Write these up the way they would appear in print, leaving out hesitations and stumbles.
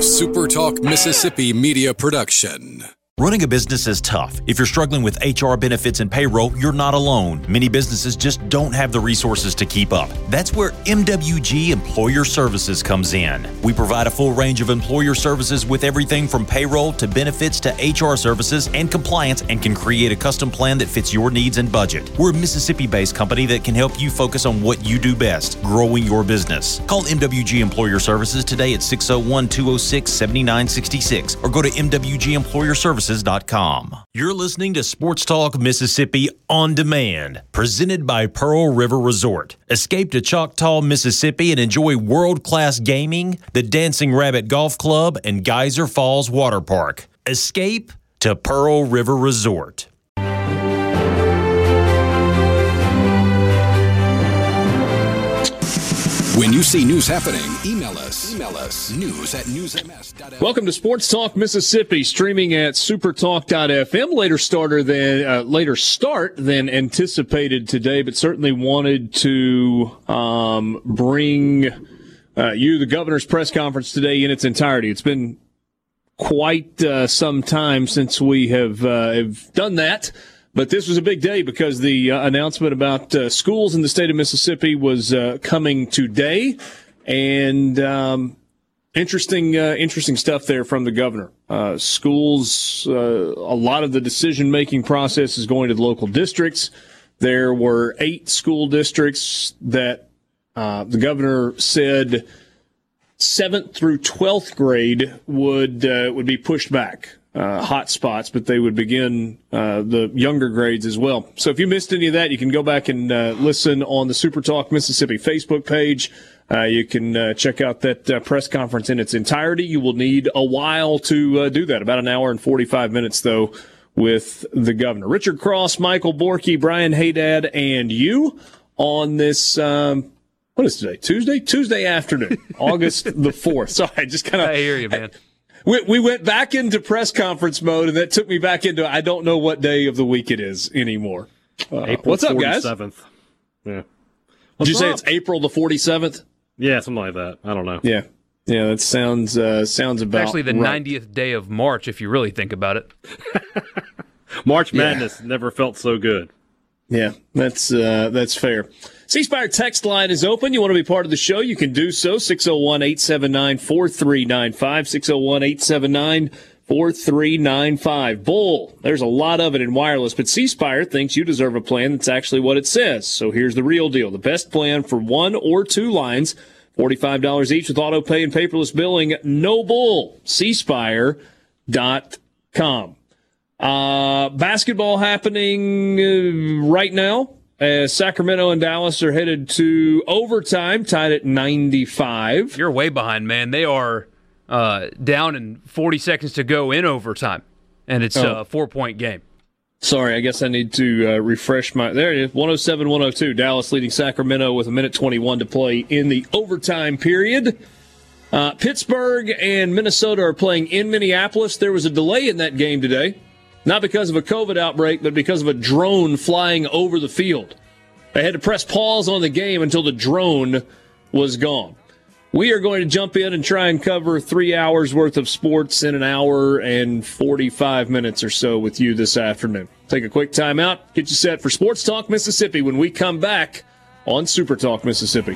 A Super Talk Mississippi media production. Running a business is tough. If you're struggling with HR, benefits, and payroll, you're not alone. Many businesses just don't have the resources to keep up. That's where MWG Employer Services comes in. We provide a full range of employer services with everything from payroll to benefits to HR services and compliance, and can create a custom plan that fits your needs and budget. We're a Mississippi-based company that can help you focus on what you do best, growing your business. Call MWG Employer Services today at 601-206-7966 or go to MWGEmployerServices.com. You're listening to Sports Talk Mississippi On Demand, presented by Pearl River Resort. Escape to Choctaw, Mississippi and enjoy world-class gaming, the Dancing Rabbit Golf Club, and Geyser Falls Water Park. Escape to Pearl River Resort. When you see news happening, email us news@newsms.fm. Welcome to Sports Talk Mississippi, streaming at supertalk.fm. Later start than anticipated today, but certainly wanted to bring you the governor's press conference today in its entirety. It's been quite some time since we have done that. But this was a big day because the announcement about schools in the state of Mississippi was coming today, and interesting stuff there from the governor. Schools, a lot of the decision-making process is going to the local districts. There were 8 school districts that the governor said 7th through 12th grade would be pushed back. Hot spots, but they would begin the younger grades as well. So if you missed any of that, you can go back and listen on the Super Talk Mississippi Facebook page. You can check out that press conference in its entirety. You will need a while to do that, about an hour and 45 minutes, though, with the governor. Richard Cross, Michael Borky, Brian Haydad, and you on this what is today? Tuesday afternoon, August the 4th. Sorry, I just kind of... I hear you, man. We went back into press conference mode, and that took me back into I don't know what day of the week it is anymore. April what's up, guys? 47th. Yeah. Did you say it's April the 47th? Yeah, something like that. I don't know. Yeah, that sounds about actually the right. 90th day of March, if you really think about it. March Madness never felt so good. Yeah, that's fair. C Spire text line is open. You want to be part of the show, you can do so. 601-879-4395. 601-879-4395. Bull, there's a lot of it in wireless, but C Spire thinks you deserve a plan that's actually what it says. So here's the real deal. The best plan for 1 or 2 lines, $45 each with auto pay and paperless billing. No bull. cspire.com. Basketball happening right now. Sacramento and Dallas are headed to overtime, tied at 95. You're way behind, man. They are down in 40 seconds to go in overtime, and it's a 4-point game. Sorry, I guess I need to refresh my... There it is, 107-102. Dallas leading Sacramento with 1:21 to play in the overtime period. Pittsburgh and Minnesota are playing in Minneapolis. There was a delay in that game today. Not because of a COVID outbreak, but because of a drone flying over the field. They had to press pause on the game until the drone was gone. We are going to jump in and try and cover 3 hours worth of sports in an hour and 45 minutes or so with you this afternoon. Take a quick time out, get you set for Sports Talk Mississippi when we come back on Super Talk Mississippi.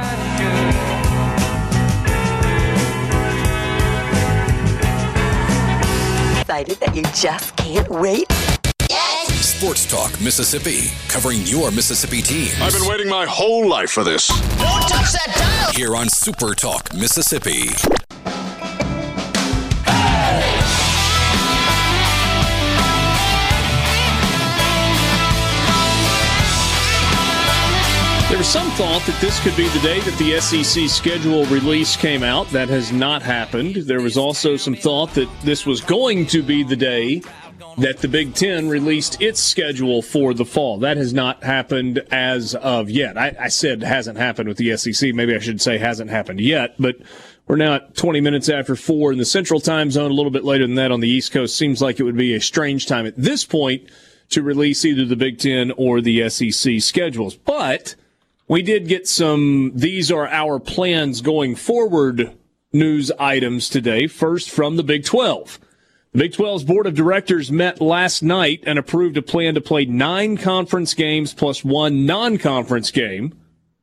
Excited that you just can't wait? Yes! Sports Talk Mississippi, covering your Mississippi teams. I've been waiting my whole life for this. Don't touch that dial! Here on Super Talk Mississippi. There was some thought that this could be the day that the SEC schedule release came out. That has not happened. There was also some thought that this was going to be the day that the Big Ten released its schedule for the fall. That has not happened as of yet. I said hasn't happened with the SEC. Maybe I should say hasn't happened yet, but we're now at 20 minutes after 4 in the Central Time Zone, a little bit later than that on the East Coast. Seems like it would be a strange time at this point to release either the Big Ten or the SEC schedules. But we did get some these are our plans going forward news items today. First, from the Big 12. The Big 12's Board of Directors met last night and approved a plan to play 9 conference games plus 1 non-conference game.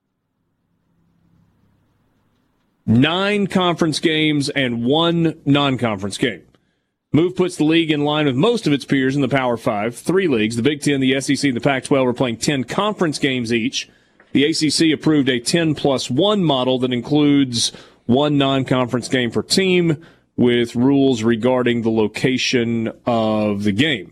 9 conference games and 1 non-conference game. Move puts the league in line with most of its peers in the Power 5. 3 leagues, the Big Ten, the SEC, and the Pac-12, are playing 10 conference games each. The ACC approved a 10+1 model that includes 1 non-conference game per team, with rules regarding the location of the game.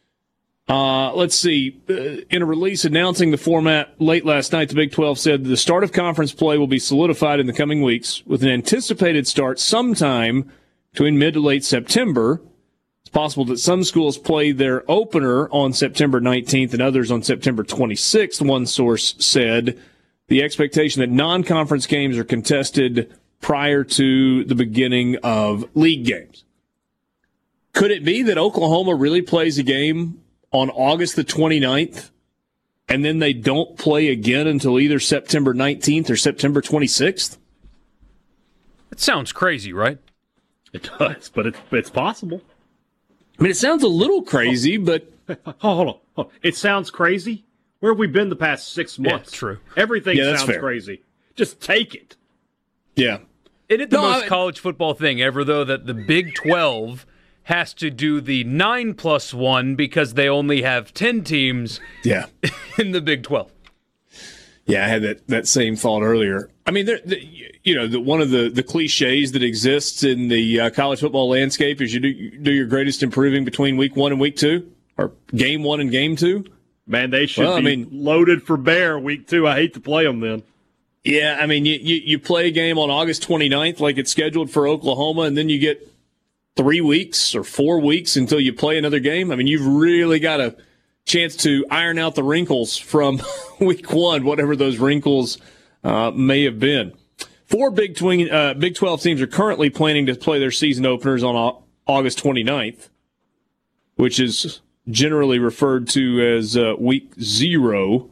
Let's see. In a release announcing the format late last night, the Big 12 said the start of conference play will be solidified in the coming weeks, with an anticipated start sometime between mid to late September. It's possible that some schools play their opener on September 19th and others on September 26th, one source said. The expectation that non-conference games are contested prior to the beginning of league games. Could it be that Oklahoma really plays a game on August the 29th and then they don't play again until either September 19th or September 26th? It sounds crazy, right? It does, but it's possible. I mean, it sounds a little crazy, but... Hold on. It sounds crazy? Where have we been the past 6 months? Yeah, true. Everything sounds fair. crazy. Just take it. Yeah. Isn't it the most college football thing ever, though, that the Big 12 has to do the 9+1 because they only have 10 teams in the Big 12? Yeah, I had that same thought earlier. I mean, one of the cliches that exists in the college football landscape is you do your greatest improving between week 1 and week 2, or game 1 and game 2. Man, they should be loaded for bear week 2. I hate to play them then. Yeah, I mean, you play a game on August 29th like it's scheduled for Oklahoma, and then you get 3 weeks or 4 weeks until you play another game. I mean, you've really got a chance to iron out the wrinkles from week 1, whatever those wrinkles may have been. 4 Big 12 teams are currently planning to play their season openers on August 29th, which is generally referred to as week 0.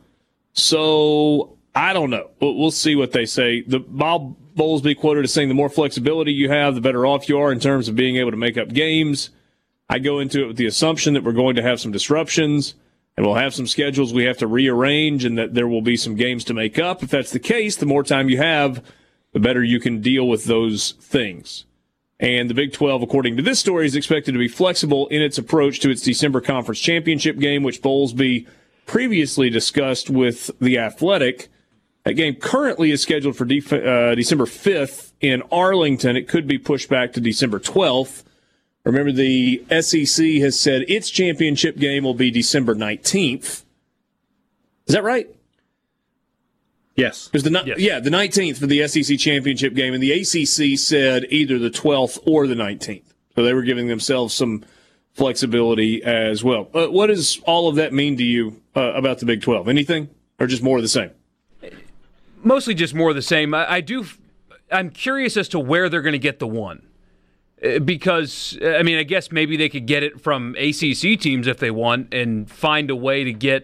So I don't know. We'll see what they say. Bob Bowlesby quoted as saying the more flexibility you have, the better off you are in terms of being able to make up games. I go into it with the assumption that we're going to have some disruptions and we'll have some schedules we have to rearrange and that there will be some games to make up. If that's the case, the more time you have, the better you can deal with those things. And the Big 12, according to this story, is expected to be flexible in its approach to its December conference championship game, which Bowlesby previously discussed with The Athletic. That game currently is scheduled for December 5th in Arlington. It could be pushed back to December 12th. Remember, the SEC has said its championship game will be December 19th. Is that right? Yes. The 19th for the SEC championship game, and the ACC said either the 12th or the 19th. So they were giving themselves some flexibility as well. What does all of that mean to you about the Big 12? Anything, or just more of the same? Mostly just more of the same. I'm curious as to where they're going to get the 1. Because, I mean, I guess maybe they could get it from ACC teams if they want and find a way to get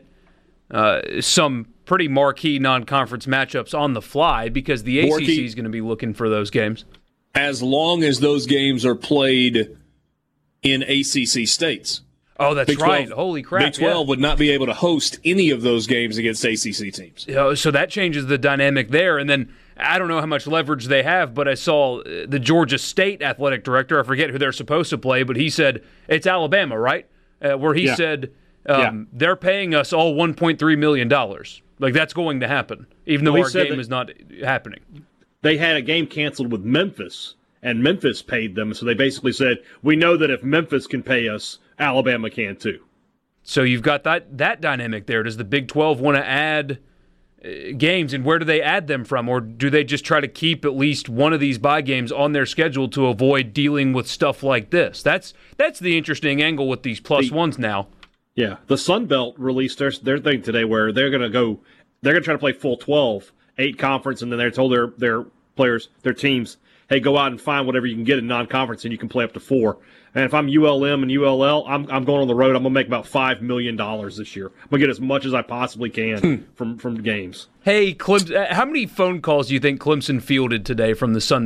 some pretty marquee non-conference matchups on the fly because the ACC is going to be looking for those games. As long as those games are played in ACC states. Oh, that's Big 12, right. Holy crap. Big 12 would not be able to host any of those games against ACC teams. So that changes the dynamic there. And then I don't know how much leverage they have, but I saw the Georgia State athletic director, I forget who they're supposed to play, but he said, it's Alabama, right? Where he said they're paying us all $1.3 million. Like, that's going to happen, even though our game is not happening. They had a game canceled with Memphis, and Memphis paid them. So they basically said, we know that if Memphis can pay us, Alabama can too. So you've got that dynamic there. Does the Big 12 want to add games, and where do they add them from? Or do they just try to keep at least one of these bye games on their schedule to avoid dealing with stuff like this? That's the interesting angle with these +1s now. Yeah, the Sun Belt released their thing today where they're going to try to play full 12, 8 conference, and then they're told their players, their teams, hey, go out and find whatever you can get in non-conference, and you can play up to 4. And if I'm ULM and ULL, I'm going on the road. I'm going to make about $5 million this year. I'm going to get as much as I possibly can from games. Hey, Clemson, how many phone calls do you think Clemson fielded today from the Sun Belt?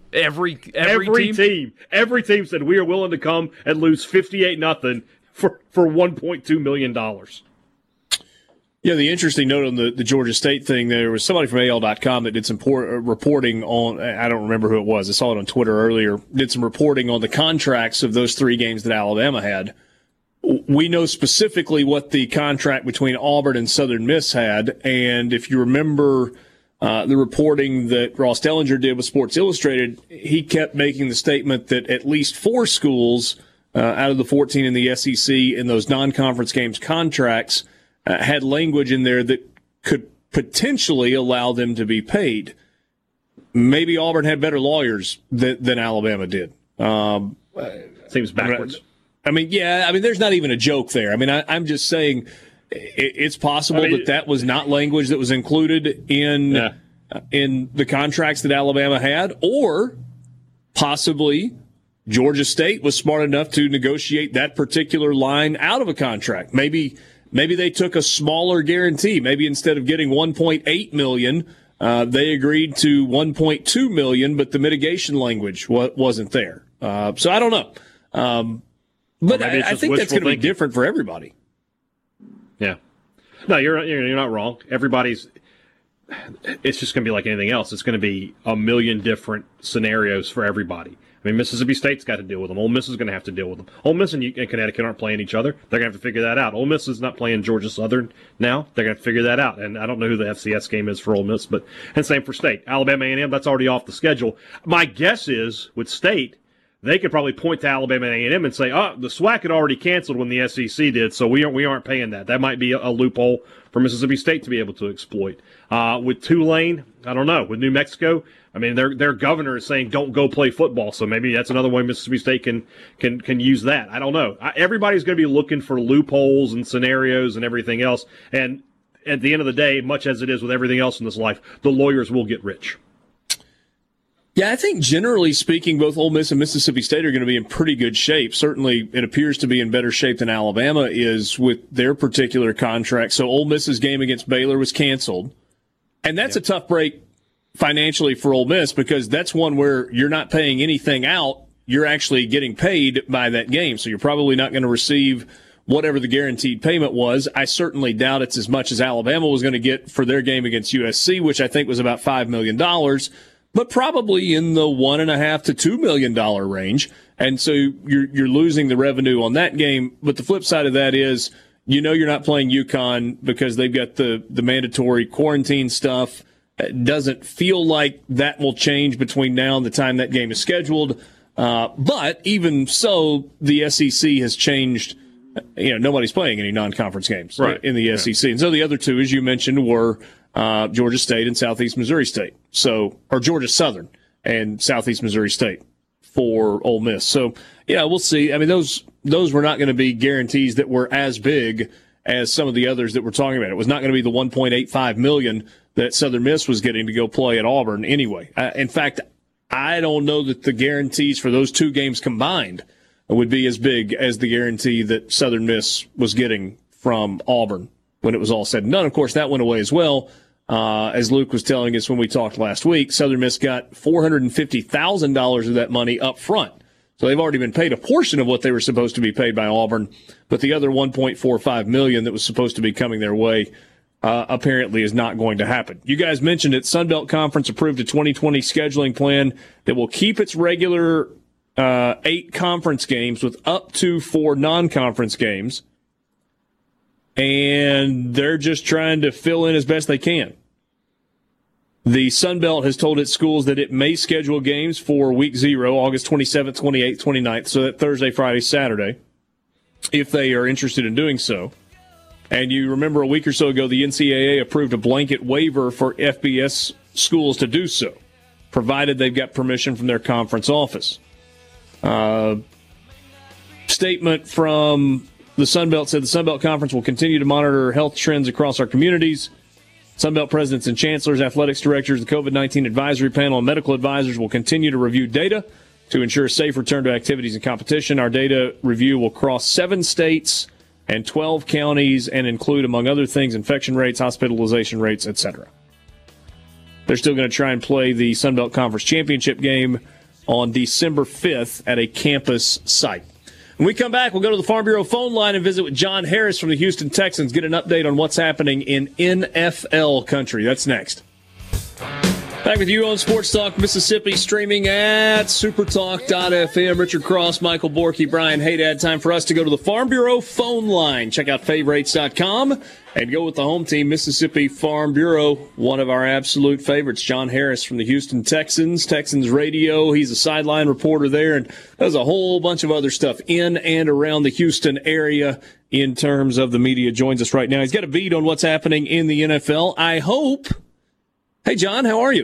Every team said we are willing to come and lose 58-0 for $1.2 million. Yeah, the interesting note on the Georgia State thing, there was somebody from AL.com that did some reporting on, I don't remember who it was, I saw it on Twitter earlier, did some reporting on the contracts of those 3 games that Alabama had. We know specifically what the contract between Auburn and Southern Miss had, and if you remember the reporting that Ross Dellinger did with Sports Illustrated, he kept making the statement that at least 4 schools out of the 14 in the SEC in those non-conference games contracts had language in there that could potentially allow them to be paid. Maybe Auburn had better lawyers than Alabama did. Seems backwards. There's not even a joke there. I'm just saying it's possible that was not language that was included in the contracts that Alabama had, or possibly Georgia State was smart enough to negotiate that particular line out of a contract. Maybe they took a smaller guarantee. Maybe instead of getting $1.8 million, they agreed to $1.2 million, but the mitigation language wasn't there. So I don't know. But I think that's going to be different for everybody. Yeah. No, you're not wrong. It's just going to be like anything else. It's going to be a million different scenarios for everybody. Mississippi State's got to deal with them. Ole Miss is going to have to deal with them. Ole Miss and Connecticut aren't playing each other. They're going to have to figure that out. Ole Miss is not playing Georgia Southern now. They're going to figure that out. And I don't know who the FCS game is for Ole Miss, and same for State. Alabama A&M, that's already off the schedule. My guess is with State, they could probably point to Alabama A&M and say, the SWAC had already canceled when the SEC did, so we aren't paying that. That might be a loophole for Mississippi State to be able to exploit. With Tulane, I don't know. With New Mexico, their governor is saying don't go play football, so maybe that's another way Mississippi State can use that. I don't know. Everybody's going to be looking for loopholes and scenarios and everything else, and at the end of the day, much as it is with everything else in this life, the lawyers will get rich. Yeah, I think generally speaking, both Ole Miss and Mississippi State are going to be in pretty good shape. Certainly, it appears to be in better shape than Alabama is with their particular contract. So Ole Miss's game against Baylor was canceled. And that's a tough break financially for Ole Miss because that's one where you're not paying anything out. You're actually getting paid by that game. So you're probably not going to receive whatever the guaranteed payment was. I certainly doubt it's as much as Alabama was going to get for their game against USC, which I think was about $5 million. But probably in the $1.5 to $2 million range. And so you're losing the revenue on that game. But the flip side of that is, you're not playing UConn because they've got the mandatory quarantine stuff. It doesn't feel like that will change between now and the time that game is scheduled. But even so, the SEC has changed. Nobody's playing any non-conference games in the SEC. And so the other two, as you mentioned, were Georgia State and Southeast Missouri State. Or Georgia Southern and Southeast Missouri State for Ole Miss. So, we'll see. Those were not going to be guarantees that were as big as some of the others that we're talking about. It was not going to be the $1.85 million that Southern Miss was getting to go play at Auburn anyway. In fact, I don't know that the guarantees for those 2 games combined would be as big as the guarantee that Southern Miss was getting from Auburn when it was all said and done. Of course, that went away as well. As Luke was telling us when we talked last week, Southern Miss got $450,000 of that money up front. So they've already been paid a portion of what they were supposed to be paid by Auburn, but the other $1.45 million that was supposed to be coming their way apparently is not going to happen. You guys mentioned it. Sun Belt Conference approved a 2020 scheduling plan that will keep its regular 8 conference games with up to 4 non-conference games, and they're just trying to fill in as best they can. The Sun Belt has told its schools that it may schedule games for week 0, August 27th, 28th, 29th, so that Thursday, Friday, Saturday, if they are interested in doing so. And you remember a week or so ago, the NCAA approved a blanket waiver for FBS schools to do so, provided they've got permission from their conference office. Statement from the Sun Belt said the Sun Belt Conference will continue to monitor health trends across our communities. Sun Belt presidents and chancellors, athletics directors, the COVID-19 advisory panel, and medical advisors will continue to review data to ensure a safe return to activities and competition. Our data review will cross 7 states and 12 counties and include, among other things, infection rates, hospitalization rates, etc. They're still going to try and play the Sun Belt Conference Championship game on December 5th at a campus site. When we come back, we'll go to the Farm Bureau phone line and visit with John Harris from the Houston Texans, get an update on what's happening in NFL country. That's next. Back with you on Sports Talk Mississippi, streaming at supertalk.fm. Richard Cross, Michael Borky, Brian Haydad. Time for us to go to the Farm Bureau phone line. Check out favorites.com and go with the home team, Mississippi Farm Bureau. One of our absolute favorites, John Harris from the Houston Texans, Texans Radio. He's a sideline reporter there and does a whole bunch of other stuff in and around the Houston area in terms of the media. Joins us right now. He's got a beat on what's happening in the NFL. I hope. Hey, John, how are you?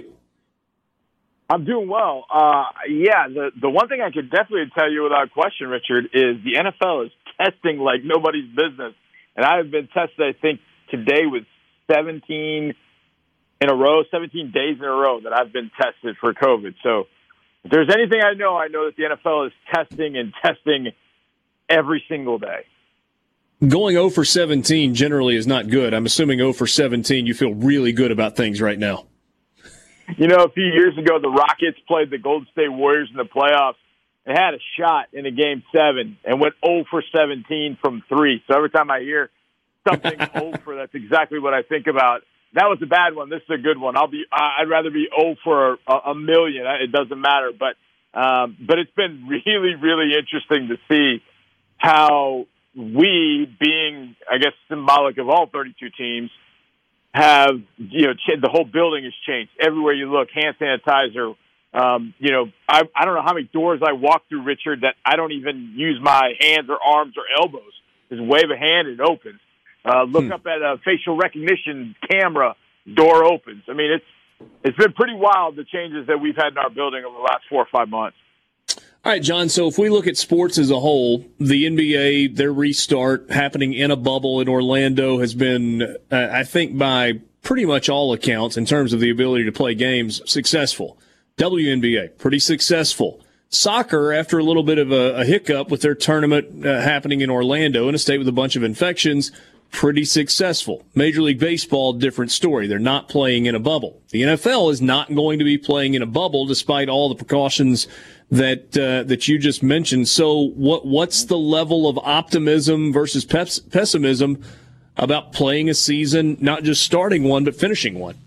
I'm doing well. The one thing I could definitely tell you without question, Richard, is the NFL is testing like nobody's business. And I have been tested, I think, today with 17 days in a row that I've been tested for COVID. So if there's anything I know that the NFL is testing every single day. Going 0 for 17 generally is not good. I'm assuming 0 for 17, you feel really good about things right now. You know, a few years ago, the Rockets played the Golden State Warriors in the playoffs and had a shot in a Game 7 and went 0 for 17 from 3. So every time I hear something 0 for, that's exactly what I think about. That was a bad one. This is a good one. I'd rather be 0 for a million. It doesn't matter. But it's been really, really interesting to see how we, being, I guess, symbolic of all 32 teams, have, the whole building has changed. Everywhere you look, hand sanitizer. I don't know how many doors I walk through, Richard, that I don't even use my hands or arms or elbows. Just wave a hand, it opens. Look up at a facial recognition camera, door opens. I mean, it's been pretty wild, the changes that we've had in our building over the last 4 or 5 months. All right, John, so if we look at sports as a whole, the NBA, their restart happening in a bubble in Orlando has been, I think by pretty much all accounts, in terms of the ability to play games, successful. WNBA, pretty successful. Soccer, after a little bit of a hiccup with their tournament happening in Orlando, in a state with a bunch of infections, pretty successful. Major League Baseball, different story. They're not playing in a bubble. The NFL is not going to be playing in a bubble despite all the precautions that you just mentioned. So what's the level of optimism versus pessimism about playing a season, not just starting one, but finishing one?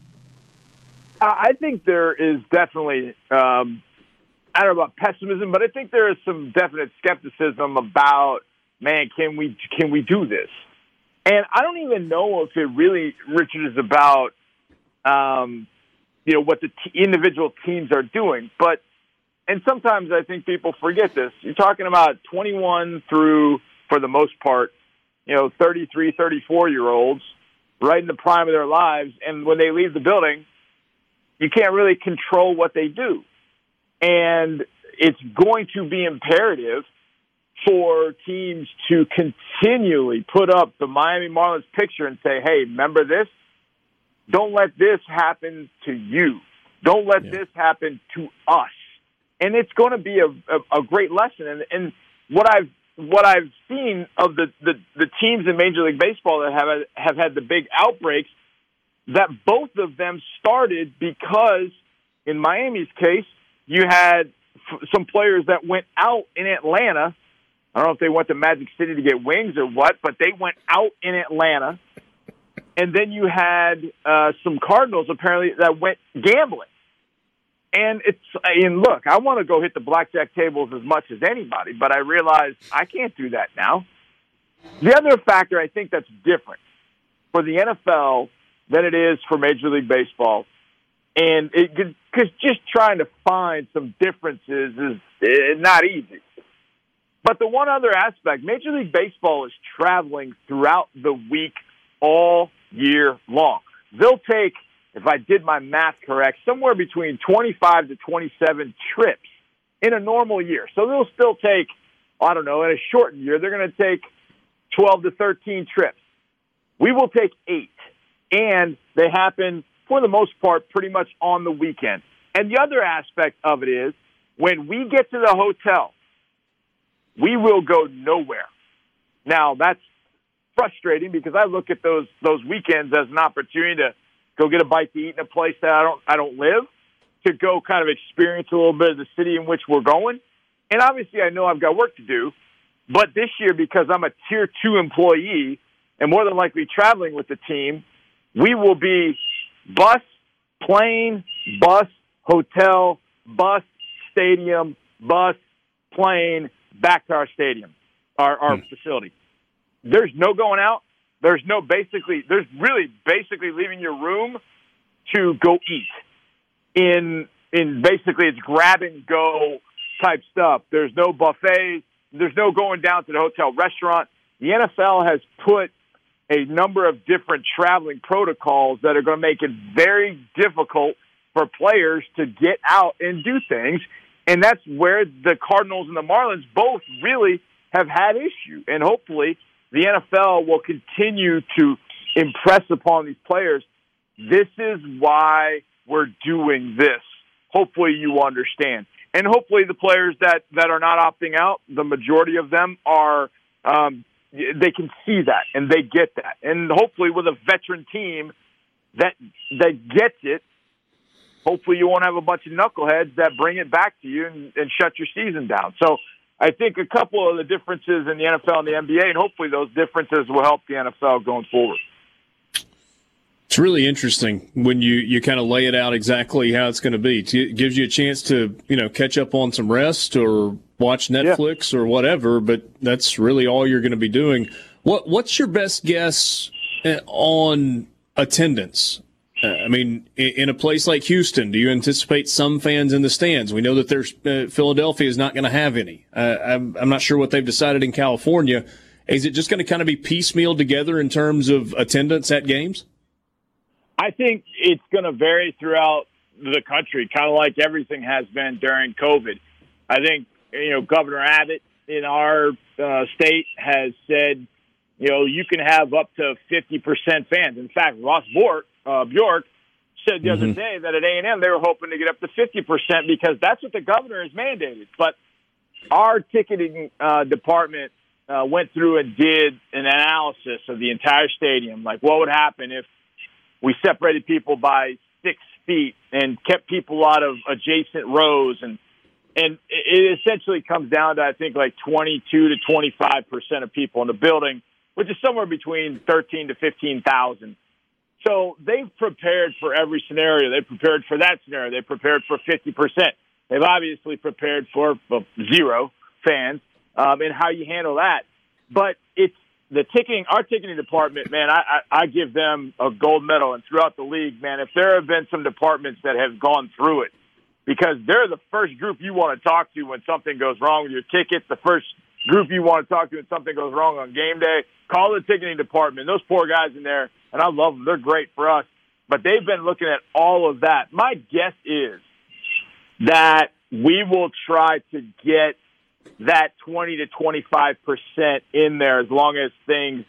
I think there is definitely, I don't know about pessimism, but I think there is some definite skepticism about, man, can we do this? And I don't even know if it really, Richard, is about, what the individual teams are doing. But, and sometimes I think people forget this. You're talking about 21 through, for the most part, 33, 34-year-olds right in the prime of their lives. And when they leave the building, you can't really control what they do. And it's going to be imperative for teams to continually put up the Miami Marlins picture and say, hey, remember this? Don't let this happen to you. Don't let this happen to us. And it's going to be a great lesson. And what I've seen of the teams in Major League Baseball that have had the big outbreaks, that both of them started because, in Miami's case, you had some players that went out in Atlanta. I don't know if they went to Magic City to get wings or what, but they went out in Atlanta. And then you had some Cardinals, apparently, that went gambling. And look, I want to go hit the blackjack tables as much as anybody, but I realize I can't do that now. The other factor I think that's different for the NFL than it is for Major League Baseball, and because just trying to find some differences is not easy. But the one other aspect, Major League Baseball is traveling throughout the week all year long. They'll take, if I did my math correct, somewhere between 25 to 27 trips in a normal year. So they'll still take, I don't know, in a shortened year, they're going to take 12 to 13 trips. We will take 8. And they happen, for the most part, pretty much on the weekend. And the other aspect of it is, when we get to the hotel, we will go nowhere. Now, that's frustrating because I look at those weekends as an opportunity to go get a bite to eat in a place that I don't live, to go kind of experience a little bit of the city in which we're going. And obviously I know I've got work to do, but this year, because I'm a Tier 2 employee and more than likely traveling with the team, we will be bus, plane, bus, hotel, bus, stadium, bus, plane, back to our stadium, our facility. There's no going out. There's really basically leaving your room to go eat. In basically it's grab and go type stuff. There's no buffets. There's no going down to the hotel restaurant. The NFL has put a number of different traveling protocols that are going to make it very difficult for players to get out and do things. And that's where the Cardinals and the Marlins both really have had issue. And hopefully the NFL will continue to impress upon these players, this is why we're doing this. Hopefully you understand. And hopefully the players that are not opting out, the majority of them are, they can see that and they get that. And hopefully with a veteran team that gets it, hopefully you won't have a bunch of knuckleheads that bring it back to you and shut your season down. So I think a couple of the differences in the NFL and the NBA, and hopefully those differences will help the NFL going forward. It's really interesting when you kind of lay it out exactly how it's going to be. It gives you a chance to, catch up on some rest or watch Netflix or whatever, but that's really all you're going to be doing. What's your best guess on attendance? In a place like Houston, do you anticipate some fans in the stands? We know that Philadelphia is not going to have any. I'm not sure what they've decided in California. Is it just going to kind of be piecemealed together in terms of attendance at games? I think it's going to vary throughout the country, kind of like everything has been during COVID. I think, Governor Abbott in our state has said, you can have up to 50% fans. In fact, Ross Bjork said the other day that at A&M they were hoping to get up to 50% because that's what the governor has mandated. But our ticketing department went through and did an analysis of the entire stadium, like what would happen if we separated people by 6 feet and kept people out of adjacent rows. And it essentially comes down to, I think, like 22 to 25% of people in the building, which is somewhere between 13 to 15,000. So they've prepared for every scenario. They prepared for that scenario. They prepared for 50%. They've obviously prepared for 0 fans and how you handle that. But it's our ticketing department, man, I give them a gold medal. And throughout the league, man, if there have been some departments that have gone through it, because they're the first group you want to talk to when something goes wrong with your tickets, the first group you want to talk to when something goes wrong on game day, call the ticketing department. Those poor guys in there, and I love them. They're great for us. But they've been looking at all of that. My guess is that we will try to get that 20 to 25% in there as long as things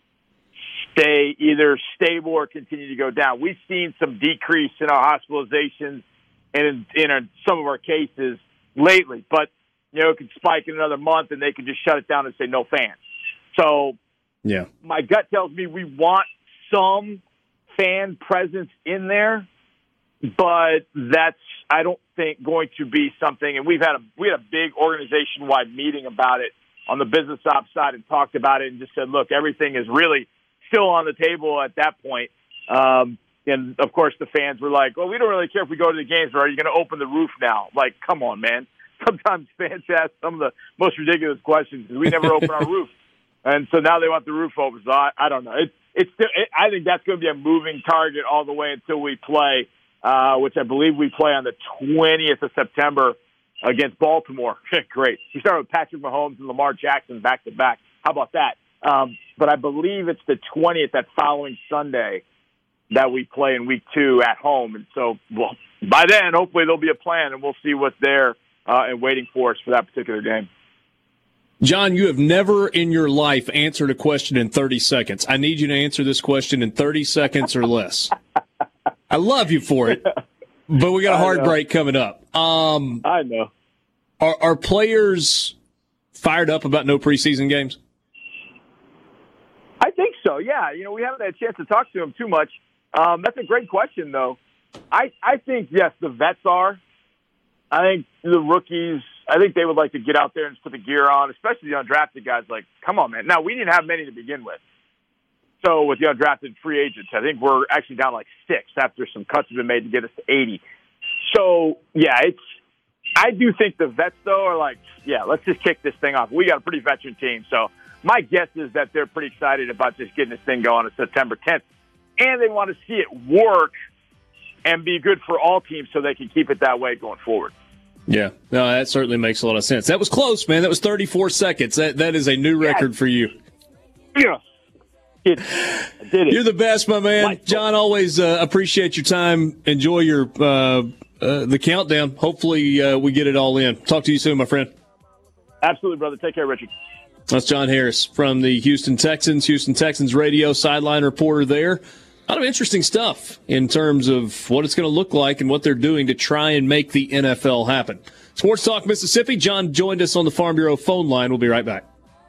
stay either stable or continue to go down. We've seen some decrease in our hospitalizations and in some of our cases lately, but it could spike in another month and they could just shut it down and say no fans. So yeah, my gut tells me we want some fan presence in there, but that's, I don't think, going to be something. And we had a big organization-wide meeting about it on the business ops side and talked about it and just said, look, everything is really still on the table at that point. And of course the fans were like, well, we don't really care if we go to the games, or are you going to open the roof now? Like, come on, man. Sometimes fans ask some of the most ridiculous questions. We never open our roof. And so now they want the roof open. So I don't know. I think that's going to be a moving target all the way until we play, which I believe we play on the 20th of September against Baltimore. Great. We start with Patrick Mahomes and Lamar Jackson back-to-back. How about that? But I believe it's the 20th, that following Sunday, that we play in week 2 at home. And so by then, hopefully there'll be a plan, and we'll see what's there and waiting for us for that particular game. John, you have never in your life answered a question in 30 seconds. I need you to answer this question in 30 seconds or less. I love you for it, but we got a hard break coming up. I know. Are players fired up about no preseason games? I think so, yeah. We haven't had a chance to talk to them too much. That's a great question, though. I think, yes, the vets are. I think the rookies, I think they would like to get out there and just put the gear on, especially the undrafted guys. Like, come on, man. Now, we didn't have many to begin with. So with the undrafted free agents, I think we're actually down like 6 after some cuts have been made to get us to 80. So, yeah, I do think the vets, though, are like, yeah, let's just kick this thing off. We got a pretty veteran team. So my guess is that they're pretty excited about just getting this thing going on September 10th. And they want to see it work and be good for all teams so they can keep it that way going forward. Yeah, no, that certainly makes a lot of sense. That was close, man. That was 34 seconds. That is a new record for you. Yeah. I did it. You're the best, my man. John, always appreciate your time. Enjoy your the countdown. Hopefully we get it all in. Talk to you soon, my friend. Absolutely, brother. Take care, Richard. That's John Harris from the Houston Texans radio sideline reporter there. A lot of interesting stuff in terms of what it's going to look like and what they're doing to try and make the NFL happen. Sports Talk Mississippi. John joined us on the Farm Bureau phone line. We'll be right back.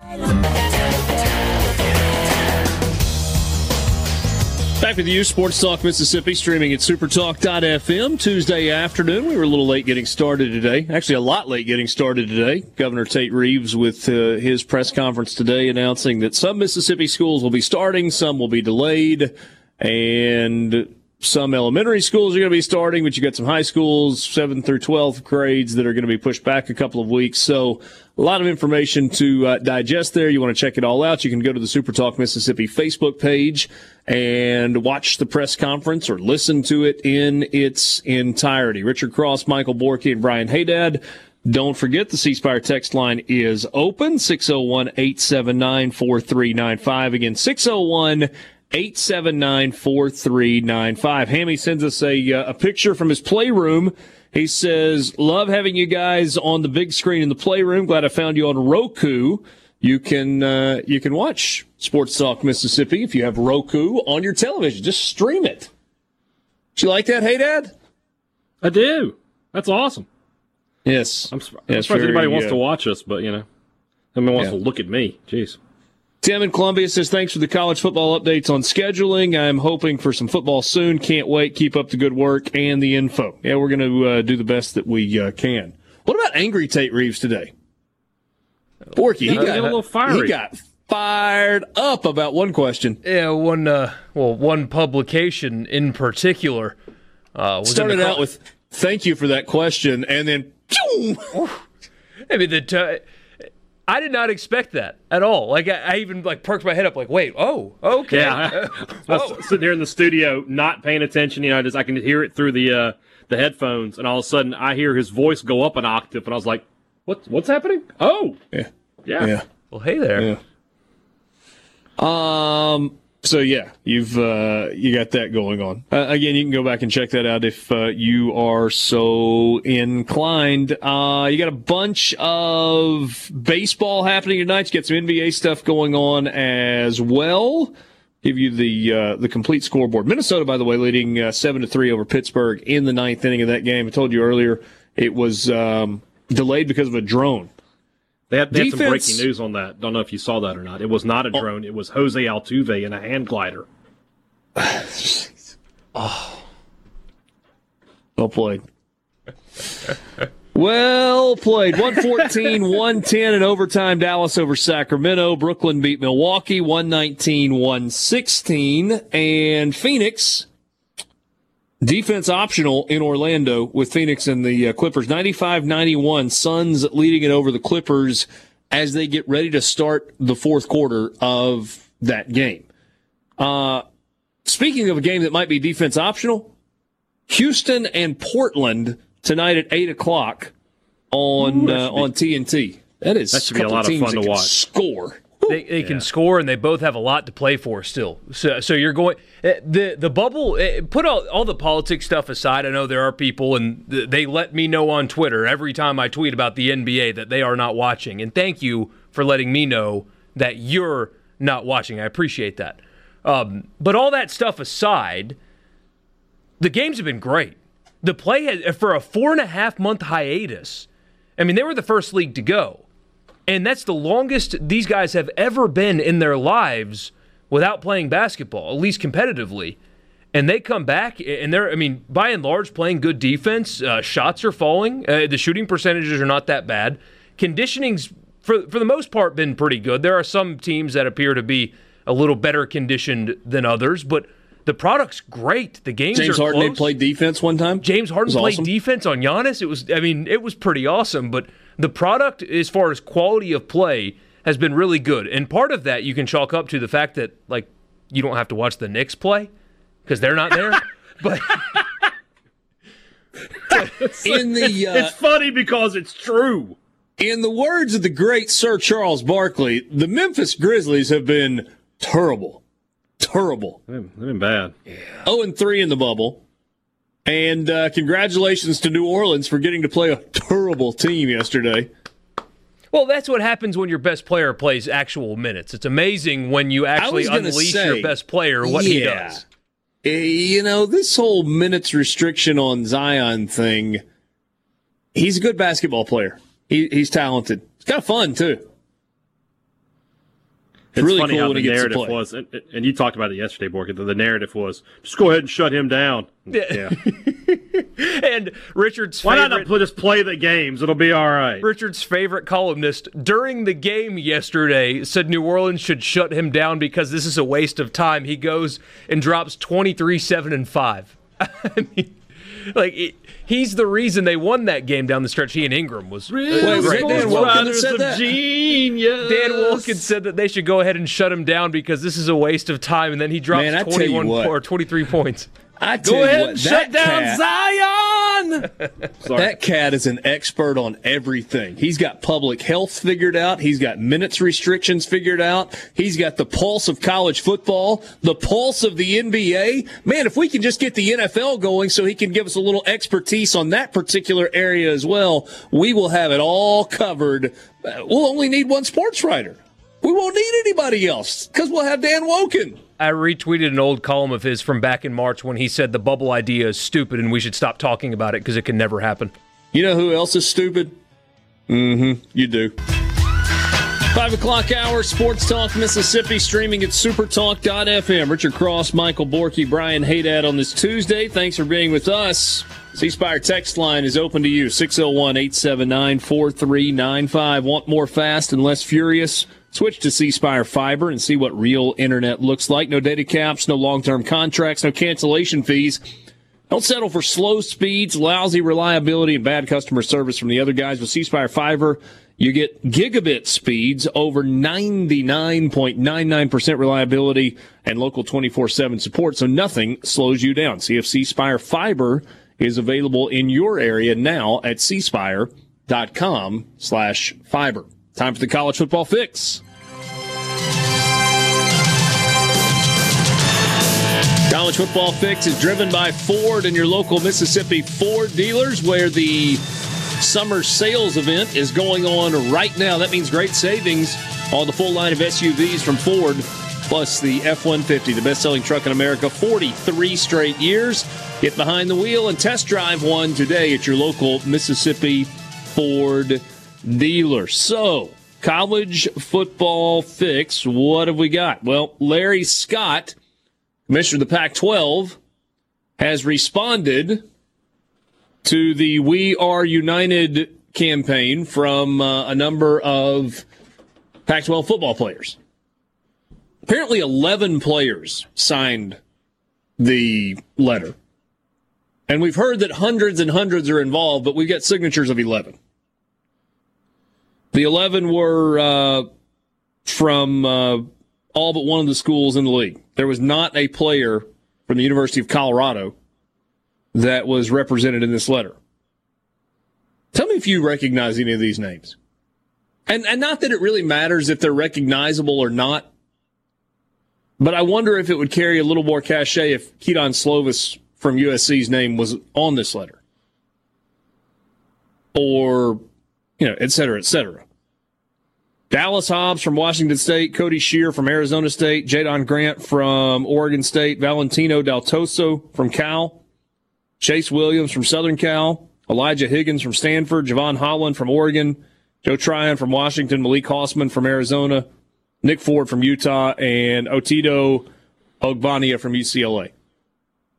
Back with you, Sports Talk Mississippi, streaming at supertalk.fm. Tuesday afternoon. We were a little late getting started today. Actually, a lot late getting started today. Governor Tate Reeves with his press conference today announcing that some Mississippi schools will be starting, some will be delayed, and some elementary schools are going to be starting, but you got some high schools, 7th through 12th grades, that are going to be pushed back a couple of weeks. So a lot of information to digest there. You want to check it all out, you can go to the Super Talk Mississippi Facebook page and watch the press conference or listen to it in its entirety. Richard Cross, Michael Borky, and Brian Haydad. Don't forget, the C Spire text line is open, 601-879-4395. Again, 601-879-4395. Hammy sends us a picture from his playroom. He says, love having you guys on the big screen in the playroom. Glad I found you on Roku. You can watch Sports Talk Mississippi if you have Roku on your television. Just stream it. Did you like that, Haydad? I do. That's awesome. Yes. I'm surprised anybody wants to watch us, but, wants to look at me. Jeez. Tim in Columbia says, thanks for the college football updates on scheduling. I'm hoping for some football soon. Can't wait. Keep up the good work and the info. Yeah, we're going to do the best that we can. What about Angry Tate Reeves today? Borky, he got a little fiery. He got fired up about one question. Yeah, one publication in particular. Started out with, thank you for that question, and then, I mean, I did not expect that at all. Like, I even perked my head up, like, wait, okay. Yeah, I was sitting here in the studio, not paying attention. I can hear it through the headphones, and all of a sudden, I hear his voice go up an octave, and I was like, what's happening? Oh, yeah. Well, hey there. Yeah. So yeah, you got that going on. Again, you can go back and check that out if you are so inclined. You got a bunch of baseball happening tonight. You got some NBA stuff going on as well. Give you the complete scoreboard. Minnesota, by the way, leading 7-3 over Pittsburgh in the 9th inning of that game. I told you earlier it was delayed because of a drone. They had some breaking news on that. Don't know if you saw that or not. It was not a drone. It was Jose Altuve in a hand glider. Well played. Well played. 114-110 in overtime. Dallas over Sacramento. Brooklyn beat Milwaukee 119-116. And Phoenix, defense optional in Orlando with Phoenix and the Clippers. 95-91. Suns leading it over the Clippers as they get ready to start the fourth quarter of that game. Speaking of a game that might be defense optional, Houston and Portland tonight at 8 o'clock on TNT. That should be a lot of fun to watch. Score. They can score, and they both have a lot to play for still. So you're going the bubble. Put all the politics stuff aside. I know there are people, and they let me know on Twitter every time I tweet about the NBA that they are not watching. And thank you for letting me know that you're not watching. I appreciate that. But all that stuff aside, the games have been great. The play has, for a 4.5-month hiatus. I mean, they were the first league to go. And that's the longest these guys have ever been in their lives without playing basketball, at least competitively. And they come back, and they're, by and large, playing good defense. Shots are falling. The shooting percentages are not that bad. Conditioning's, for the most part, been pretty good. There are some teams that appear to be a little better conditioned than others, but the product's great. The games James are Harden close. They played defense one time. James Harden played awesome. defense on Giannis. It was pretty awesome. But the product, as far as quality of play, has been really good. And part of that you can chalk up to the fact that you don't have to watch the Knicks play because they're not there. But it's funny because it's true. In the words of the great Sir Charles Barkley, the Memphis Grizzlies have been terrible. Terrible. They've been bad. 0-3 in the bubble. And congratulations to New Orleans for getting to play a terrible team yesterday. Well, that's what happens when your best player plays actual minutes. It's amazing when you actually unleash your best player, what he does. This whole minutes restriction on Zion thing, he's a good basketball player. He's talented. It's kind of fun, too. It's really funny cool how when the he gets to narrative play. was, and you talked about it yesterday, Bork. The narrative was, just go ahead and shut him down. Yeah. And Richard's Why favorite, not just play the games? It'll be all right. Richard's favorite columnist during the game yesterday said New Orleans should shut him down because this is a waste of time. He goes and drops 23, 7, and 5. He's the reason they won that game down the stretch. He and Ingram was Dan Wilkins said that? Genius. Dan Wilkins said that they should go ahead and shut him down because this is a waste of time, and then he drops 21 or 23 points. I tell Go you ahead what, and shut down Zion. That cat is an expert on everything. He's got public health figured out. He's got minutes restrictions figured out. He's got the pulse of college football, the pulse of the NBA. Man, if we can just get the NFL going so he can give us a little expertise on that particular area as well, we will have it all covered. We'll only need one sports writer. We won't need anybody else because we'll have Dan Woken. I retweeted an old column of his from back in March when he said the bubble idea is stupid and we should stop talking about it because it can never happen. You know who else is stupid? You do. 5 o'clock hour, Sports Talk Mississippi, streaming at supertalk.fm. Richard Cross, Michael Borky, Brian Haydad on this Tuesday. Thanks for being with us. C-Spire text line is open to you, 601-879-4395. Want more fast and less furious? Switch to C-Spire Fiber and see what real internet looks like. No data caps, no long-term contracts, no cancellation fees. Don't settle for slow speeds, lousy reliability, and bad customer service from the other guys. With C-Spire Fiber, you get gigabit speeds, over 99.99% reliability, and local 24/7 support, so nothing slows you down. See if C-Spire Fiber is available in your area now at cspire.com/fiber. Time for the college football fix. College Football Fix is driven by Ford and your local Mississippi Ford dealers, where the summer sales event is going on right now. That means great savings on the full line of SUVs from Ford, plus the F-150, the best-selling truck in America, 43 straight years. Get behind the wheel and test drive one today at your local Mississippi Ford dealer. So, college football fix, what have we got? Well, Larry Scott, Commissioner of the Pac-12, has responded to the We Are United campaign from a number of Pac-12 football players. Apparently 11 players signed the letter. And we've heard that hundreds and hundreds are involved, but we've got signatures of 11. The 11 were from all but one of the schools in the league. There was not a player from the University of Colorado that was represented in this letter. Tell me if you recognize any of these names. And not that it really matters if they're recognizable or not, but I wonder if it would carry a little more cachet if Keaton Slovis from USC's name was on this letter. Or, et cetera, et cetera. Dallas Hobbs from Washington State, Cody Shear from Arizona State, Jadon Grant from Oregon State, Valentino Daltoso from Cal, Chase Williams from Southern Cal, Elijah Higgins from Stanford, Javon Holland from Oregon, Joe Tryon from Washington, Malik Hossman from Arizona, Nick Ford from Utah, and Otito Ogbania from UCLA.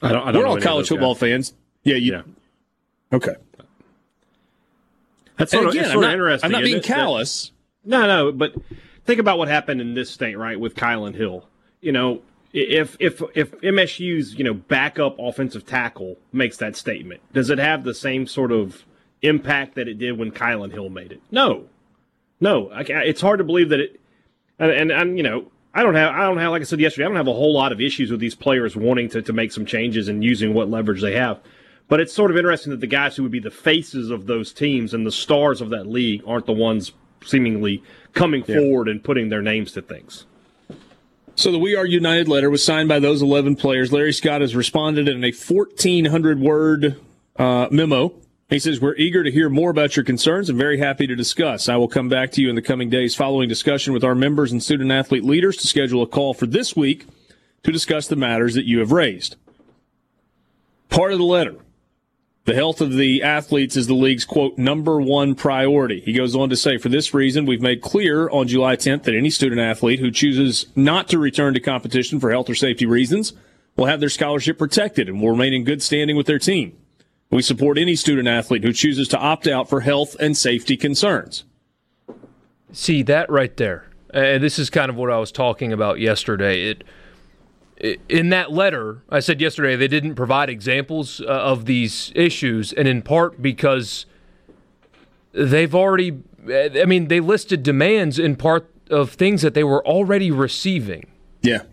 I don't We're know all any of college those football guys. fans. Yeah. Okay. That's And sort of, again, it's sort of I'm interesting. not being isn't it? callous. No, but think about what happened in this state, right, with Kylan Hill. You know, if MSU's, backup offensive tackle makes that statement, does it have the same sort of impact that it did when Kylan Hill made it? No. It's hard to believe that it. And I don't have, like I said yesterday, I don't have a whole lot of issues with these players wanting to make some changes and using what leverage they have. But it's sort of interesting that the guys who would be the faces of those teams and the stars of that league aren't the ones seemingly coming forward and putting their names to things. So the We Are United letter was signed by those 11 players. Larry Scott has responded in a 1,400-word memo. He says, "We're eager to hear more about your concerns and very happy to discuss. I will come back to you in the coming days following discussion with our members and student-athlete leaders to schedule a call for this week to discuss the matters that you have raised." Part of the letter, the health of the athletes is the league's, quote, #1 priority. He goes on to say, "For this reason, we've made clear on July 10th that any student-athlete who chooses not to return to competition for health or safety reasons will have their scholarship protected and will remain in good standing with their team. We support any student-athlete who chooses to opt out for health and safety concerns." See, that right there. This is kind of what I was talking about yesterday. In that letter, I said yesterday they didn't provide examples of these issues, and in part because they've already, they listed demands in part of things that they were already receiving. Yeah.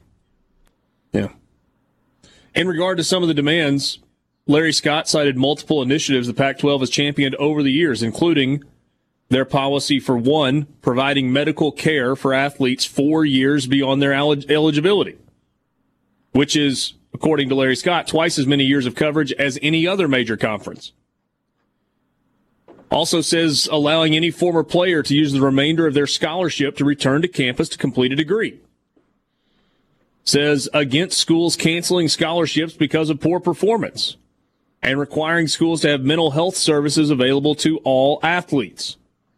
In regard to some of the demands, Larry Scott cited multiple initiatives the Pac-12 has championed over the years, including their policy for, one, providing medical care for athletes 4 years beyond their eligibility, which is, according to Larry Scott, twice as many years of coverage as any other major conference. Also says allowing any former player to use the remainder of their scholarship to return to campus to complete a degree. Says against schools canceling scholarships because of poor performance and requiring schools to have mental health services available to all athletes.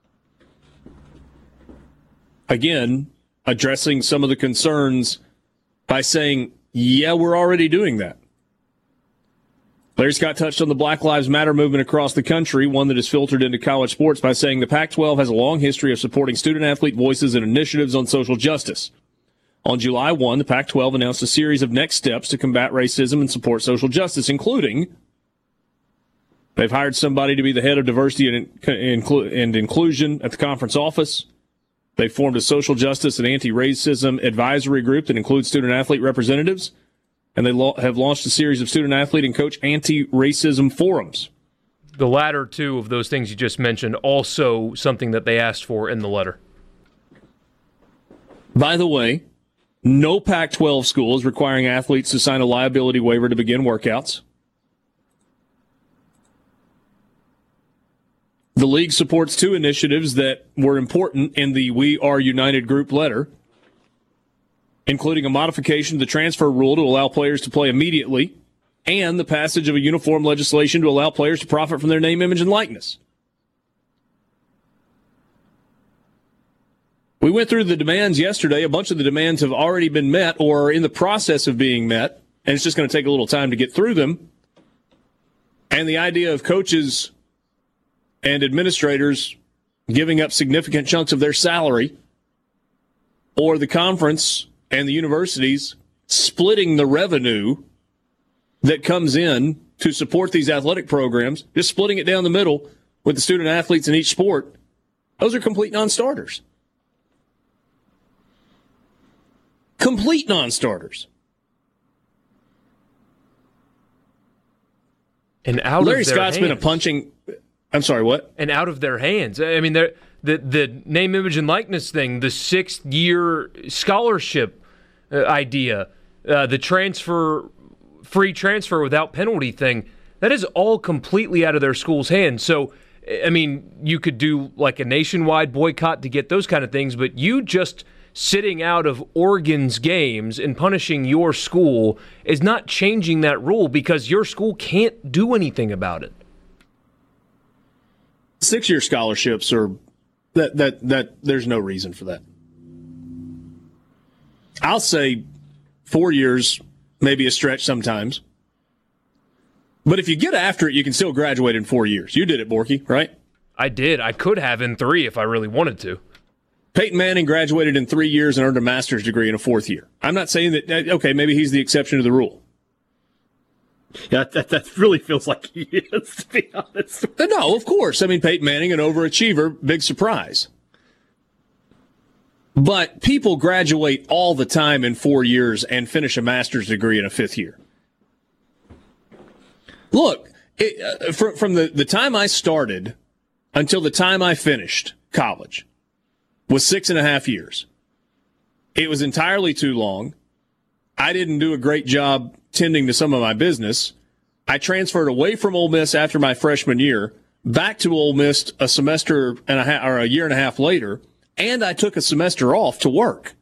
Again, addressing some of the concerns by saying, yeah, we're already doing that. Larry Scott touched on the Black Lives Matter movement across the country, one that is filtered into college sports, by saying the Pac-12 has a long history of supporting student-athlete voices and initiatives on social justice. On July 1, the Pac-12 announced a series of next steps to combat racism and support social justice, including they've hired somebody to be the head of diversity and inclusion at the conference office. They formed a social justice and anti-racism advisory group that includes student-athlete representatives, and they have launched a series of student-athlete and coach anti-racism forums. The latter two of those things you just mentioned, also something that they asked for in the letter. By the way, no Pac-12 school is requiring athletes to sign a liability waiver to begin workouts. The league supports two initiatives that were important in the We Are United group letter, including a modification to the transfer rule to allow players to play immediately and the passage of a uniform legislation to allow players to profit from their name, image, and likeness. We went through the demands yesterday. A bunch of the demands have already been met or are in the process of being met, and it's just going to take a little time to get through them. And the idea of coaches and administrators giving up significant chunks of their salary, or the conference and the universities splitting the revenue that comes in to support these athletic programs, just splitting it down the middle with the student athletes in each sport, those are complete non-starters. Complete non-starters. And out Larry of their Scott's hands. been a punching. I'm sorry, what? And out of their hands. I mean, the name, image, and likeness thing, the 6-year scholarship idea, the free transfer without penalty thing, that is all completely out of their school's hands. So, I mean, you could do like a nationwide boycott to get those kind of things, but you just sitting out of Oregon's games and punishing your school is not changing that rule because your school can't do anything about it. 6-year scholarships are that there's no reason for that. I'll say 4 years, maybe a stretch sometimes. But if you get after it, you can still graduate in 4 years. You did it, Borky, right? I did. I could have in 3 if I really wanted to. Peyton Manning graduated in 3 years and earned a master's degree in a 4th year. I'm not saying that, okay, maybe he's the exception to the rule. Yeah, that really feels like he is, to be honest. No, of course. I mean, Peyton Manning, an overachiever, big surprise. But people graduate all the time in 4 years and finish a master's degree in a 5th year. Look, from the time I started until the time I finished college was 6.5 years. It was entirely too long. I didn't do a great job tending to some of my business. I transferred away from Ole Miss after my freshman year, back to Ole Miss a semester and a half, or a year and a half later, and I took a semester off to work.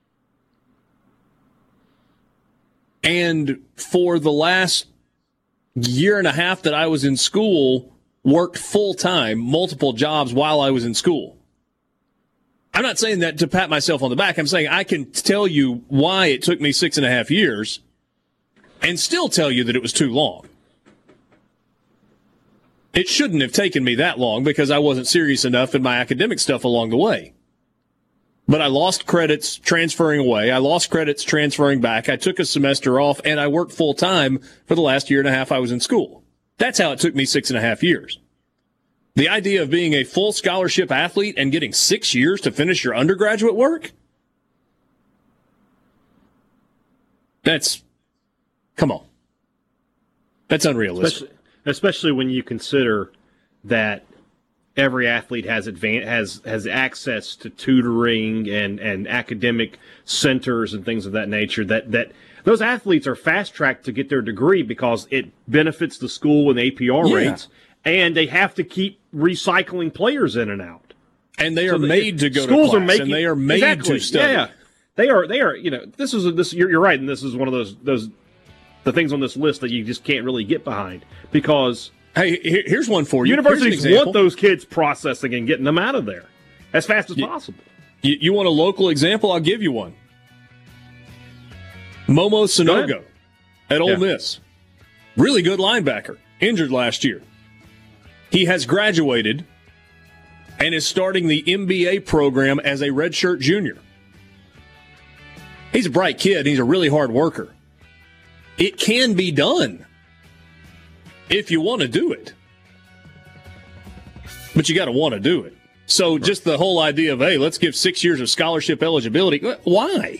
And for the last year and a half that I was in school, worked full-time, multiple jobs while I was in school. I'm not saying that to pat myself on the back. I'm saying I can tell you why it took me 6.5 years and still tell you that it was too long. It shouldn't have taken me that long because I wasn't serious enough in my academic stuff along the way. But I lost credits transferring away. I lost credits transferring back. I took a semester off, and I worked full-time for the last year and a half I was in school. That's how it took me 6.5 years. The idea of being a full scholarship athlete and getting 6 years to finish your undergraduate work? Come on. That's unrealistic. Especially when you consider that every athlete has access to tutoring and academic centers and things of that nature, that those athletes are fast-tracked to get their degree because it benefits the school with APR rates, and they have to keep recycling players in and out. And they are made to go to class, and they are made to study. Yeah. They are, you're right, and this is one of those the things on this list that you just can't really get behind because hey, here's one for you. Universities want those kids processing and getting them out of there as fast as possible. You want a local example? I'll give you one. Momo Sonogo at Ole Miss. Really good linebacker. Injured last year. He has graduated and is starting the MBA program as a redshirt junior. He's a bright kid. He's a really hard worker. It can be done if you want to do it. But you got to want to do it. So just the whole idea of, hey, let's give 6 years of scholarship eligibility. Why?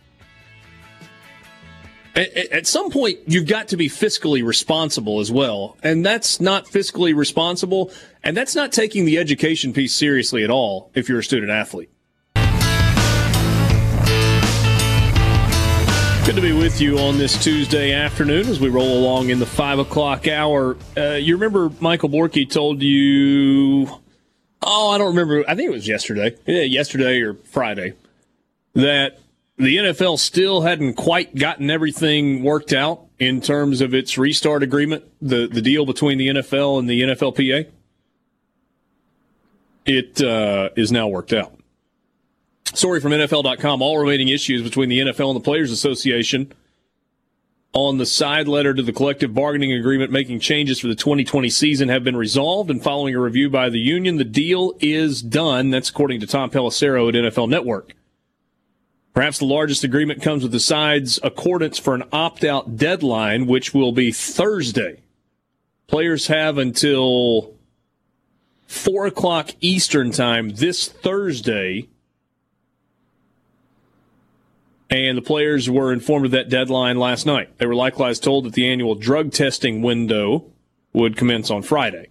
At some point, you've got to be fiscally responsible as well. And that's not fiscally responsible. And that's not taking the education piece seriously at all if you're a student athlete. Good to be with you on this Tuesday afternoon as we roll along in the 5 o'clock hour. You remember Michael Borky told you, I don't remember, I think it was yesterday. Yeah, yesterday or Friday, that the NFL still hadn't quite gotten everything worked out in terms of its restart agreement, the deal between the NFL and the NFLPA. It is now worked out. Story from NFL.com, all remaining issues between the NFL and the Players Association on the side letter to the collective bargaining agreement making changes for the 2020 season have been resolved, and following a review by the union, the deal is done. That's according to Tom Pelissero at NFL Network. Perhaps the largest agreement comes with the sides' accordance for an opt-out deadline, which will be Thursday. Players have until 4 o'clock Eastern time this Thursday. And the players were informed of that deadline last night. They were likewise told that the annual drug testing window would commence on Friday.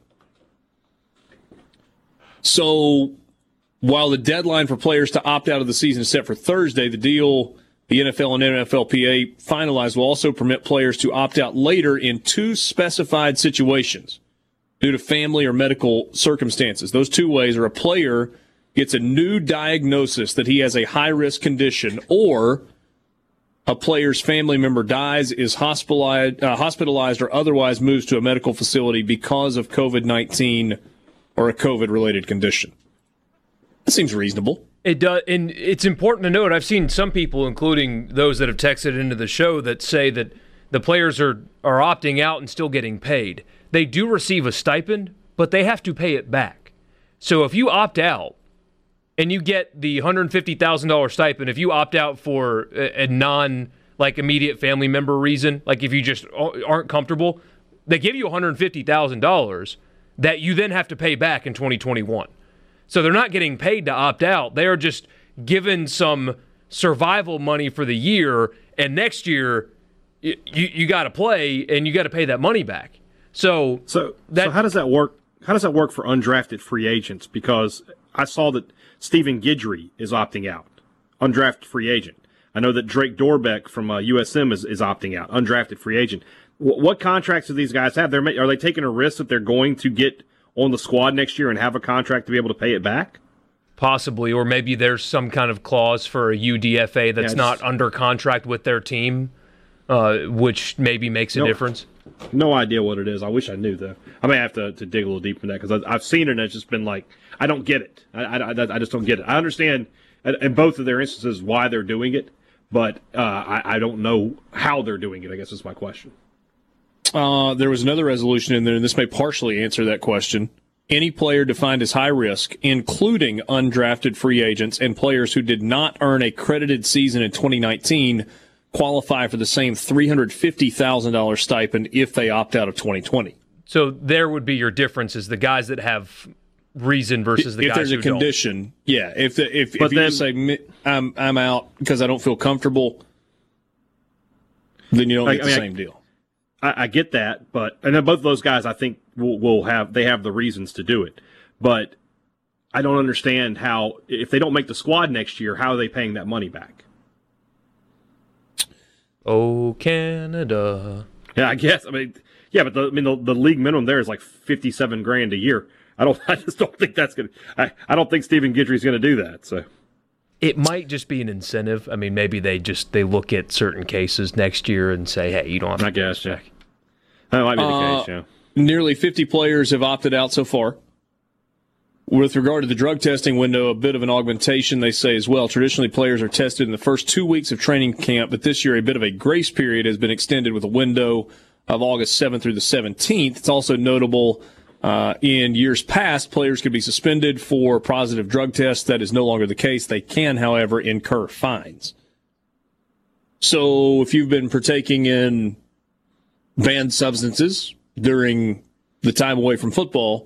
So while the deadline for players to opt out of the season is set for Thursday, the deal the NFL and NFLPA finalized will also permit players to opt out later in 2 specified situations due to family or medical circumstances. Those 2 ways are a player gets a new diagnosis that he has a high-risk condition, or a player's family member dies, is hospitalized, or otherwise moves to a medical facility because of COVID-19 or a COVID-related condition. That seems reasonable. It does, and it's important to note, I've seen some people, including those that have texted into the show, that say that the players are opting out and still getting paid. They do receive a stipend, but they have to pay it back. So if you opt out and you get the $150,000 stipend, if you opt out for a immediate family member reason, like if you just aren't comfortable, they give you $150,000 that you then have to pay back in 2021. So they're not getting paid to opt out. They are just given some survival money for the year, and next year you got to play and you got to pay that money back. So how does that work? How does that work for undrafted free agents? Because I saw that Stephen Guidry is opting out, undrafted free agent. I know that Drake Dorbeck from USM is opting out, undrafted free agent. What contracts do these guys have? Are they taking a risk that they're going to get on the squad next year and have a contract to be able to pay it back? Possibly, or maybe there's some kind of clause for a UDFA that's not under contract with their team, which maybe makes a difference. No idea what it is. I wish I knew, though. I may have to dig a little deeper in that because I've seen it and it's just been like, I don't get it. I just don't get it. I understand in both of their instances why they're doing it, but I don't know how they're doing it, I guess is my question. There was another resolution in there, and this may partially answer that question. Any player defined as high risk, including undrafted free agents and players who did not earn a credited season in 2019, qualify for the same $350,000 stipend if they opt out of 2020. So there would be your difference is the guys that have reason versus the guys who don't. If there's a condition, yeah. If you just say I'm out because I don't feel comfortable, then you don't get the same deal. I get that, and then both of those guys I think will have the reasons to do it. But I don't understand how, if they don't make the squad next year, how are they paying that money back? Oh, Canada. Yeah, I guess. But the league minimum there is like $57,000 a year. I just don't think that's gonna. I don't think Stephen Guidry's going to do that. So it might just be an incentive. I mean, maybe they look at certain cases next year and say, hey, you don't have to. I guess, yeah. That might be the case, yeah. Nearly 50 players have opted out so far. With regard to the drug testing window, a bit of an augmentation, they say as well. Traditionally, players are tested in the first 2 weeks of training camp, but this year a bit of a grace period has been extended with a window of August 7th through the 17th. It's also notable in years past, players could be suspended for positive drug tests. That is no longer the case. They can, however, incur fines. So if you've been partaking in banned substances during the time away from football,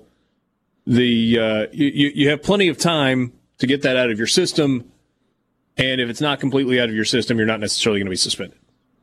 you have plenty of time to get that out of your system, and if it's not completely out of your system, you're not necessarily going to be suspended.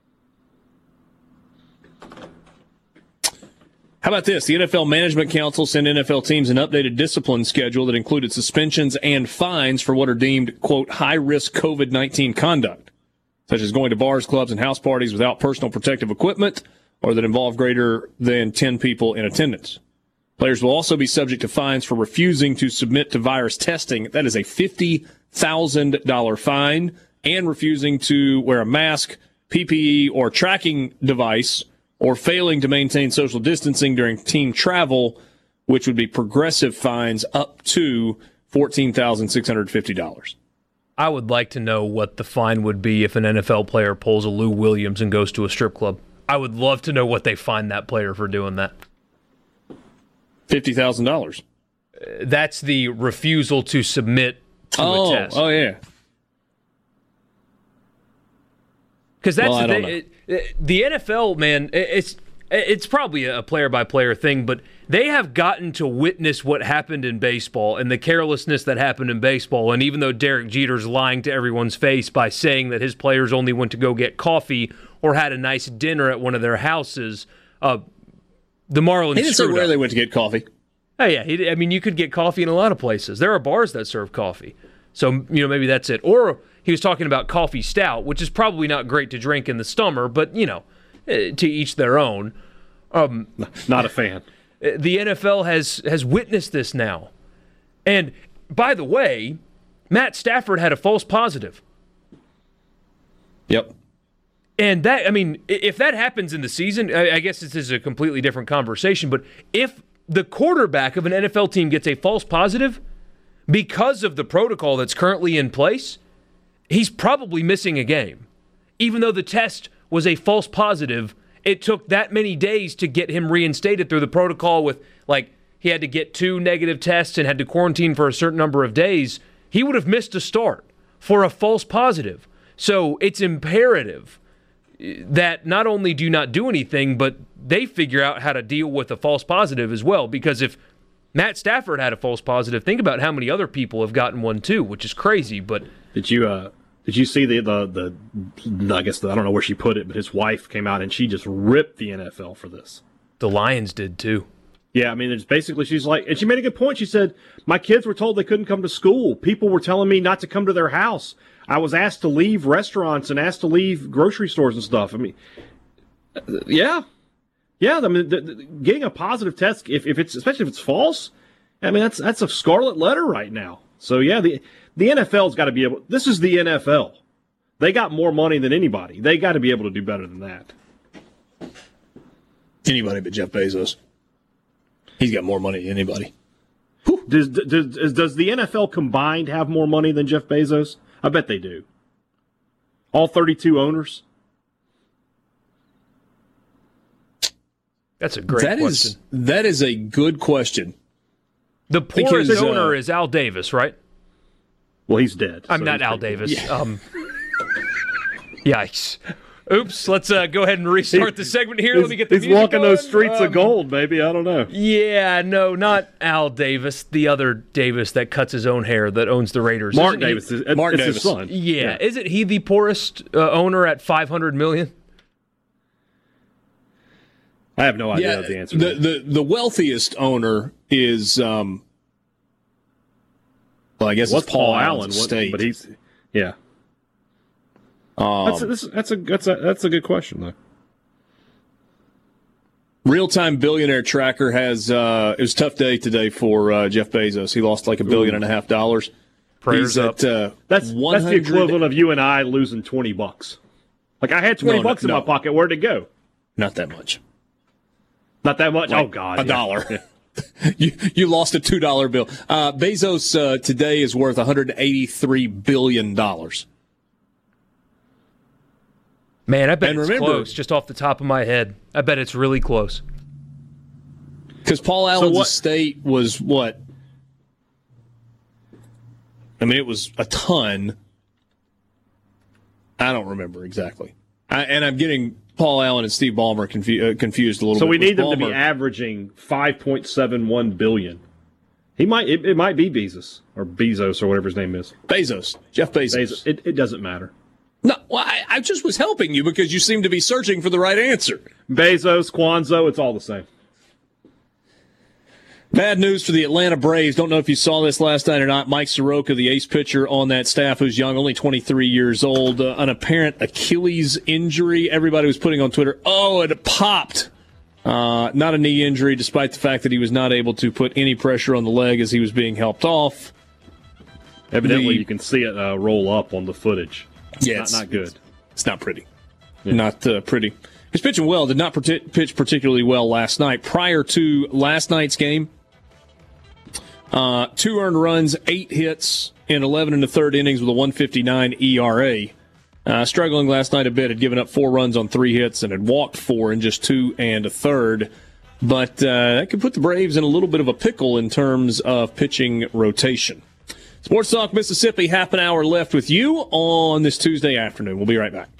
How about this? The NFL Management Council sent NFL teams an updated discipline schedule that included suspensions and fines for what are deemed, quote, high-risk COVID-19 conduct, such as going to bars, clubs, and house parties without personal protective equipment or that involve greater than 10 people in attendance. Players will also be subject to fines for refusing to submit to virus testing. That is a $50,000 fine, and refusing to wear a mask, PPE, or tracking device, or failing to maintain social distancing during team travel, which would be progressive fines up to $14,650. I would like to know what the fine would be if an NFL player pulls a Lou Williams and goes to a strip club. I would love to know what they fine that player for doing that. $50,000. That's the refusal to submit to a test. Oh, yeah. Because that's the thing. The NFL, man, it's probably a player-by-player thing, but they have gotten to witness what happened in baseball and the carelessness that happened in baseball. And even though Derek Jeter's lying to everyone's face by saying that his players only went to go get coffee or had a nice dinner at one of their houses, the Marlins. He didn't say where they went to get coffee. Oh, yeah. You could get coffee in a lot of places. There are bars that serve coffee. So, maybe that's it. Or he was talking about coffee stout, which is probably not great to drink in the summer, but, to each their own. Not a fan. The NFL has witnessed this now. And, by the way, Matt Stafford had a false positive. Yep. And if that happens in the season, I guess this is a completely different conversation, but if the quarterback of an NFL team gets a false positive because of the protocol that's currently in place, he's probably missing a game, even though the test was a false positive it took that many days to get him reinstated through the protocol with, like, he had to get 2 negative tests and had to quarantine for a certain number of days, he would have missed a start for a false positive. So it's imperative that not only do you not do anything, but they figure out how to deal with a false positive as well. Because if Matt Stafford had a false positive, think about how many other people have gotten one too, which is crazy. But did you see the I guess I don't know where she put it, but his wife came out and she just ripped the NFL for this. The Lions did too. Yeah, I mean, it's basically, she's like, and she made a good point. She said, my kids were told they couldn't come to school. People were telling me not to come to their house. I was asked to leave restaurants and asked to leave grocery stores and stuff. I mean, yeah. I mean, getting a positive test, if it's, especially if it's false, I mean, that's a scarlet letter right now. So yeah, the NFL's got to be able, this is the NFL. They got more money than anybody. They got to be able to do better than that. Anybody but Jeff Bezos. He's got more money than anybody. Does the NFL combined have more money than Jeff Bezos? I bet they do. All 32 owners? That's a great question. That is a good question. The poorest owner is Al Davis, right? Well, he's dead. I'm not Al Davis. Yeah. Yikes. Oops, let's go ahead and restart the segment here. Let me get the music He's walking going. those streets of gold, baby. I don't know. Yeah, no, not Al Davis. The other Davis that cuts his own hair that owns the Raiders. Mark Davis. It's his son. Yeah. Isn't he the poorest owner at $500 million? I have no idea what the answer is. The wealthiest owner is, well, I guess it's Paul Allen State. But he's, yeah. That's a good question though. Real-time billionaire tracker has it was a tough day today for Jeff Bezos. He lost like $1.5 billion. Prayers up. That's the equivalent of you and I losing $20. Like I had $20 in my pocket. Where'd it go? Not that much. Not that much. Like oh God, $1. You lost a $2 bill. Bezos today is worth $183 billion. Man, I bet it's close, just off the top of my head. I bet it's really close. Because Paul Allen's estate was what? I mean, it was a ton. I don't remember exactly. I'm getting Paul Allen and Steve Ballmer confused a little bit. So we need them to be averaging $5.71 billion. It might be Bezos or whatever his name is. Bezos. Jeff Bezos. It doesn't matter. No, well, I just was helping you because you seem to be searching for the right answer. Bezos, Kwanzaa, it's all the same. Bad news for the Atlanta Braves. Don't know if you saw this last night or not. Mike Soroka, the ace pitcher on that staff, who's young, only 23 years old, an apparent Achilles injury. Everybody was putting on Twitter, it popped. Not a knee injury, despite the fact that he was not able to put any pressure on the leg as he was being helped off. Evidently, you can see it roll up on the footage. Yeah, not good. It's not pretty. Yeah. Not pretty. He's pitching well. Did not pitch particularly well last night. Prior to last night's game, 2 earned runs, 8 hits in 11 1/3 innings with a 1.59 ERA. Struggling last night a bit. Had given up 4 runs on 3 hits and had walked 4 in just 2 1/3. But that could put the Braves in a little bit of a pickle in terms of pitching rotation. Sports Talk Mississippi, half an hour left with you on this Tuesday afternoon. We'll be right back.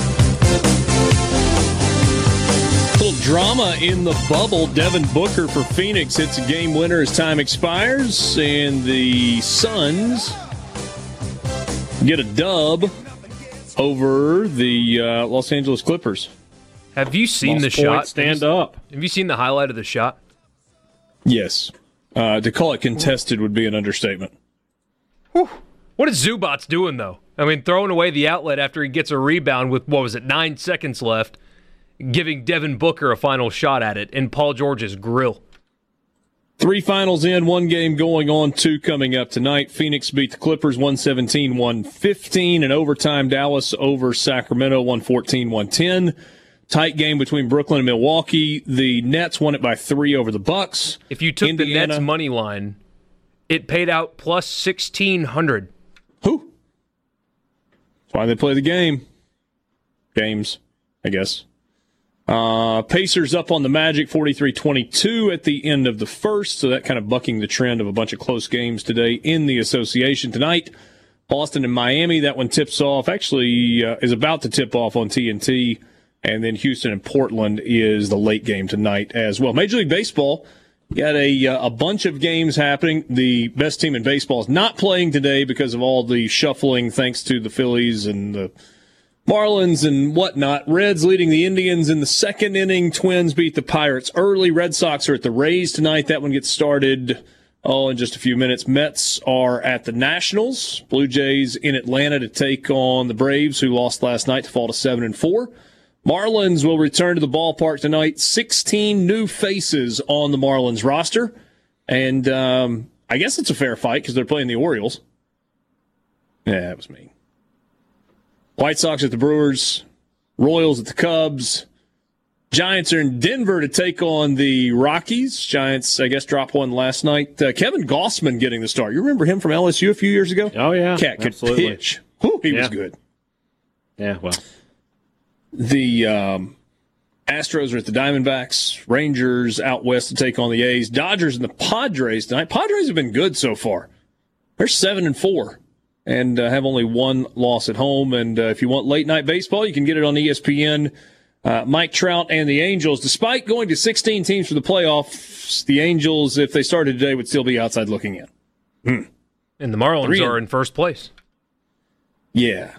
A little drama in the bubble. Devin Booker for Phoenix hits a game winner as time expires, and the Suns get a dub over the Los Angeles Clippers. Have you seen the shot? Stand up. Have you seen the highlight of the shot? Yes. To call it contested would be an understatement. Whew. What is Zubats doing, though? I mean, throwing away the outlet after he gets a rebound with, 9 seconds left, giving Devin Booker a final shot at it in Paul George's grill. 3 finals in, 1 game going on, 2 coming up tonight. Phoenix beat the Clippers 117-115. In overtime, Dallas over Sacramento 114-110. Tight game between Brooklyn and Milwaukee. The Nets won it by 3 over the Bucks. If you took the Nets money line, it paid out plus 1,600. Who? That's why they play the game. Games, I guess. Pacers up on the Magic 43-22 at the end of the first, so that kind of bucking the trend of a bunch of close games today in the association. Tonight, Boston and Miami, that one tips off, actually is about to tip off on TNT, and then Houston and Portland is the late game tonight as well. Major League Baseball got a bunch of games happening. The best team in baseball is not playing today because of all the shuffling thanks to the Phillies and the Marlins and whatnot. Reds leading the Indians in the second inning. Twins beat the Pirates early. Red Sox are at the Rays tonight. That one gets started in just a few minutes. Mets are at the Nationals. Blue Jays in Atlanta to take on the Braves, who lost last night to fall to 7-4. Marlins will return to the ballpark tonight. 16 new faces on the Marlins roster. And I guess it's a fair fight because they're playing the Orioles. Yeah, that was me. White Sox at the Brewers, Royals at the Cubs. Giants are in Denver to take on the Rockies. Giants, I guess, dropped one last night. Kevin Gossman getting the start. You remember him from LSU a few years ago? Oh, yeah. Cat could absolutely. pitch. Whew, he was good. Yeah, well. The Astros are at the Diamondbacks. Rangers out west to take on the A's. Dodgers and the Padres tonight. Padres have been good so far. They're 7-4. And have only one loss at home. And if you want late night baseball, you can get it on ESPN. Mike Trout and the Angels, despite going to 16 teams for the playoffs, the Angels, if they started today, would still be outside looking in. And the Marlins are in first place. Yeah.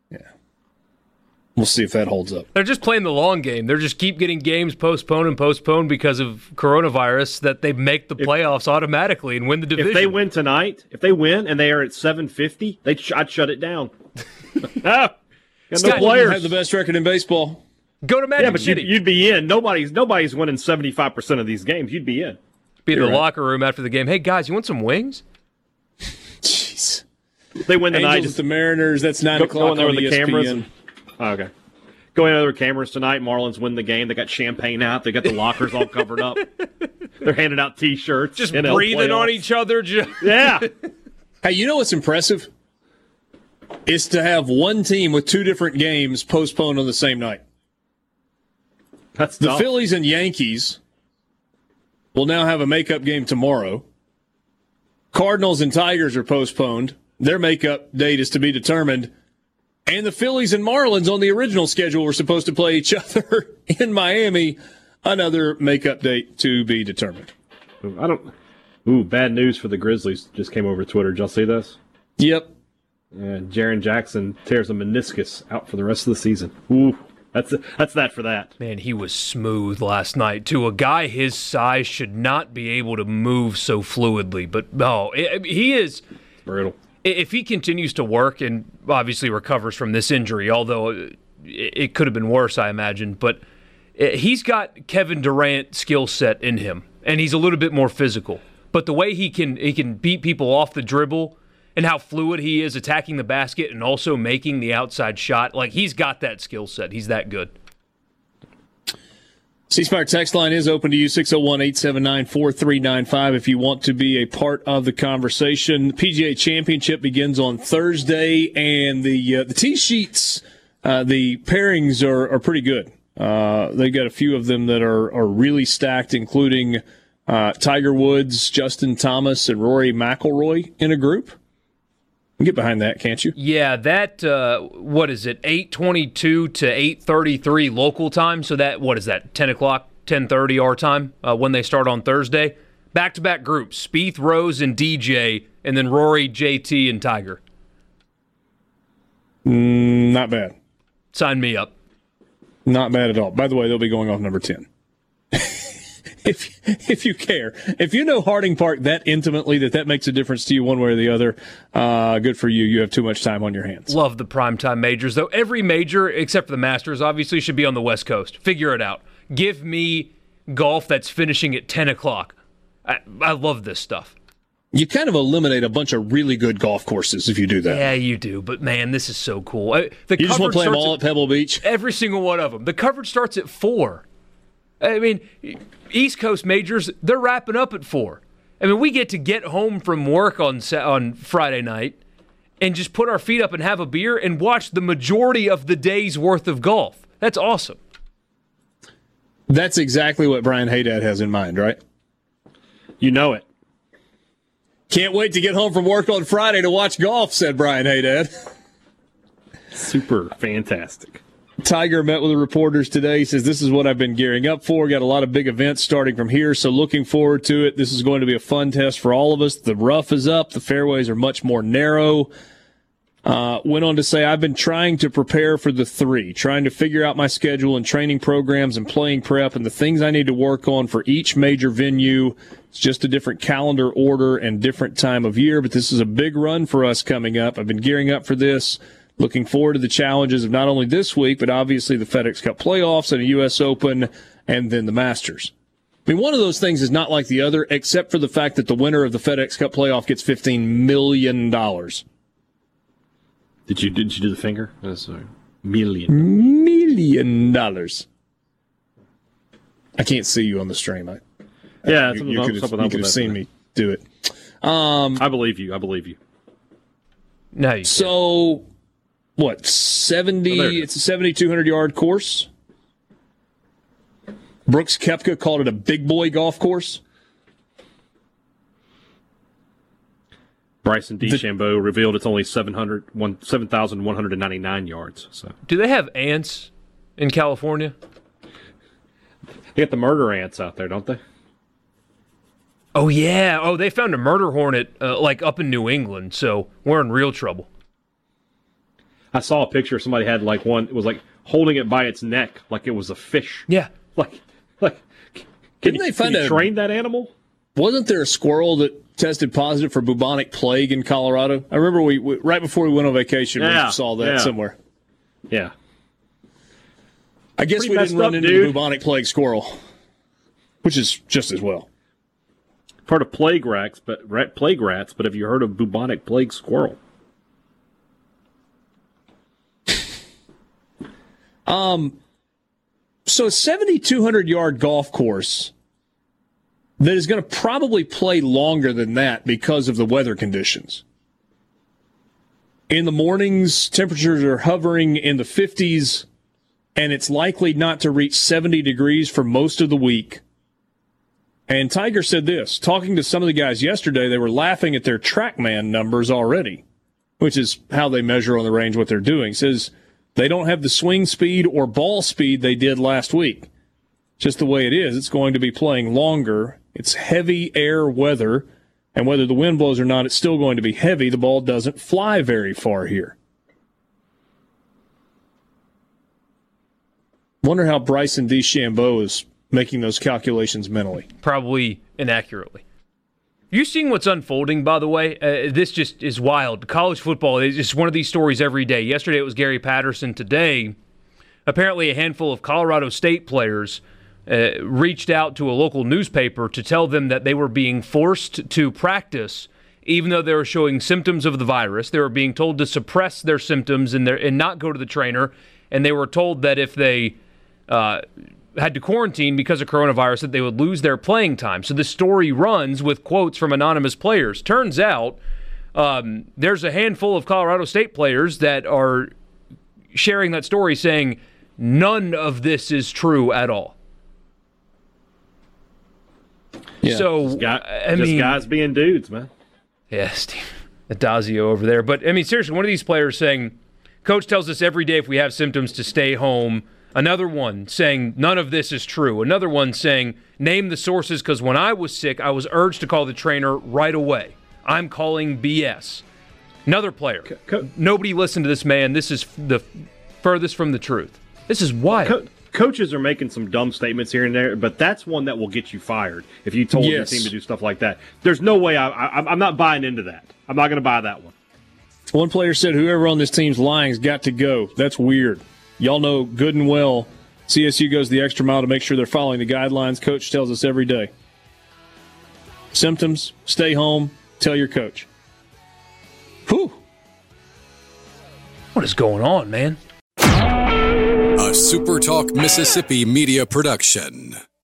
We'll see if that holds up. They're just playing the long game. They're just keep getting games postponed because of coronavirus that they make the playoffs automatically and win the division. If they win tonight, and they are at 750, I'd shut it down. Got no players. Have the best record in baseball. Go to Magic City. You'd be in. Nobody's winning 75% of these games. You'd be in. Be in the locker room after the game. Hey guys, you want some wings? Jeez. They win the Angels night. at the Mariners. That's 9 o'clock on the ESPN. cameras. Okay. Going under cameras tonight. Marlins win the game. They got champagne out. They got the lockers all covered up. They're handing out T-shirts. Just breathing on each other. Yeah. Hey, you know what's impressive? Is to have one team with two different games postponed on the same night. That's the tough. Phillies and Yankees will now have a makeup game tomorrow. Cardinals and Tigers are postponed. Their makeup date is to be determined. And the Phillies and Marlins on the original schedule were supposed to play each other in Miami. Another makeup date to be determined. Bad news for the Grizzlies just came over Twitter. Did y'all see this? Yep. And Jaren Jackson tears a meniscus out for the rest of the season. Ooh, that's that for that. Man, he was smooth last night, too. A guy his size should not be able to move so fluidly. But, he is... It's brutal. If he continues to work and obviously recovers from this injury, although it could have been worse, I imagine, but he's got Kevin Durant skill set in him, and he's a little bit more physical. But the way he can beat people off the dribble and how fluid he is attacking the basket and also making the outside shot, like he's got that skill set. He's that good. C-Spire text line is open to you, 601-879-4395 if you want to be a part of the conversation. The PGA Championship begins on Thursday, and the tee sheets, the pairings are pretty good. They've got a few of them that are really stacked, including Tiger Woods, Justin Thomas, and Rory McIlroy in a group. You can get behind that, can't you? Yeah, that, 8:22 to 8:33 local time? So that, 10 o'clock, 10:30 our time when they start on Thursday? Back-to-back groups, Spieth, Rose, and DJ, and then Rory, JT, and Tiger. Not bad. Sign me up. Not bad at all. By the way, they'll be going off number 10. If you care. If you know Harding Park that intimately that makes a difference to you one way or the other, good for you. You have too much time on your hands. Love the primetime majors, though. Every major, except for the Masters, obviously, should be on the West Coast. Figure it out. Give me golf that's finishing at 10 o'clock. I love this stuff. You kind of eliminate a bunch of really good golf courses if you do that. Yeah, you do. But, man, this is so cool. You just want to play them all at Pebble Beach? Every single one of them. The coverage starts at 4. I mean, East Coast majors, they're wrapping up at 4. I mean, we get home from work on Friday night and just put our feet up and have a beer and watch the majority of the day's worth of golf. That's awesome. That's exactly what Brian Haydad has in mind, right? You know it. Can't wait to get home from work on Friday to watch golf, said Brian Haydad. Super fantastic. Tiger met with the reporters today. He says, this is what I've been gearing up for. Got a lot of big events starting from here, so looking forward to it. This is going to be a fun test for all of us. The rough is up. The fairways are much more narrow. Went on to say, I've been trying to prepare for the 3, trying to figure out my schedule and training programs and playing prep and the things I need to work on for each major venue. It's just a different calendar order and different time of year, but this is a big run for us coming up. I've been gearing up for this. Looking forward to the challenges of not only this week, but obviously the FedEx Cup playoffs and a U.S. Open and then the Masters. I mean, one of those things is not like the other, except for the fact that the winner of the FedEx Cup playoff gets $15 million. Did you do the finger? That's $1 million. $1 million. I can't see you on the stream. You could have seen me do it. I believe you. I believe you. No. So, what? 70? It's a 7,200-yard course. Brooks Koepka called it a big boy golf course. Bryson DeChambeau revealed it's only 7,199 yards. So, do they have ants in California? They got the murder ants out there, don't they? Oh, yeah. Oh, they found a murder hornet up in New England, so we're in real trouble. I saw a picture. Somebody had one. It was holding it by its neck like it was a fish. Yeah. Can you train that animal? Wasn't there a squirrel that tested positive for bubonic plague in Colorado? I remember we right before we went on vacation, we saw that somewhere. Yeah. I guess we didn't run into the bubonic plague squirrel, which is just as well. Part of plague rats, but have you heard of bubonic plague squirrel? So a 7,200-yard golf course that is going to probably play longer than that because of the weather conditions. In the mornings, temperatures are hovering in the 50s, and it's likely not to reach 70 degrees for most of the week. And Tiger said this, talking to some of the guys yesterday, they were laughing at their TrackMan numbers already, which is how they measure on the range what they're doing. Says they don't have the swing speed or ball speed they did last week. Just the way it is, it's going to be playing longer. It's heavy air weather, and whether the wind blows or not, it's still going to be heavy. The ball doesn't fly very far here. Wonder how Bryson DeChambeau is making those calculations mentally. Probably inaccurately. You seeing what's unfolding, by the way? This just is wild. College football is just one of these stories every day. Yesterday it was Gary Patterson. Today, apparently a handful of Colorado State players reached out to a local newspaper to tell them that they were being forced to practice even though they were showing symptoms of the virus. They were being told to suppress their symptoms and not go to the trainer, and they were told that if they had to quarantine because of coronavirus, that they would lose their playing time. So the story runs with quotes from anonymous players. Turns out there's a handful of Colorado State players that are sharing that story saying none of this is true at all. Yeah. So, guys being dudes, man. Yeah, Steve Adazio over there. But, I mean, seriously, one of these players saying, Coach tells us every day if we have symptoms to stay home. Another one saying none of this is true. Another one saying name the sources because when I was sick, I was urged to call the trainer right away. I'm calling BS. Another player. Nobody listened to this man. This is the furthest from the truth. This is wild. Coaches are making some dumb statements here and there, but that's one that will get you fired if you told your team to do stuff like that. There's no way I'm not buying into that. I'm not going to buy that one. One player said whoever on this team's lying has got to go. That's weird. Y'all know good and well CSU goes the extra mile to make sure they're following the guidelines. Coach tells us every day. Symptoms, stay home, tell your coach. Whew. What is going on, man? A SuperTalk Mississippi media production.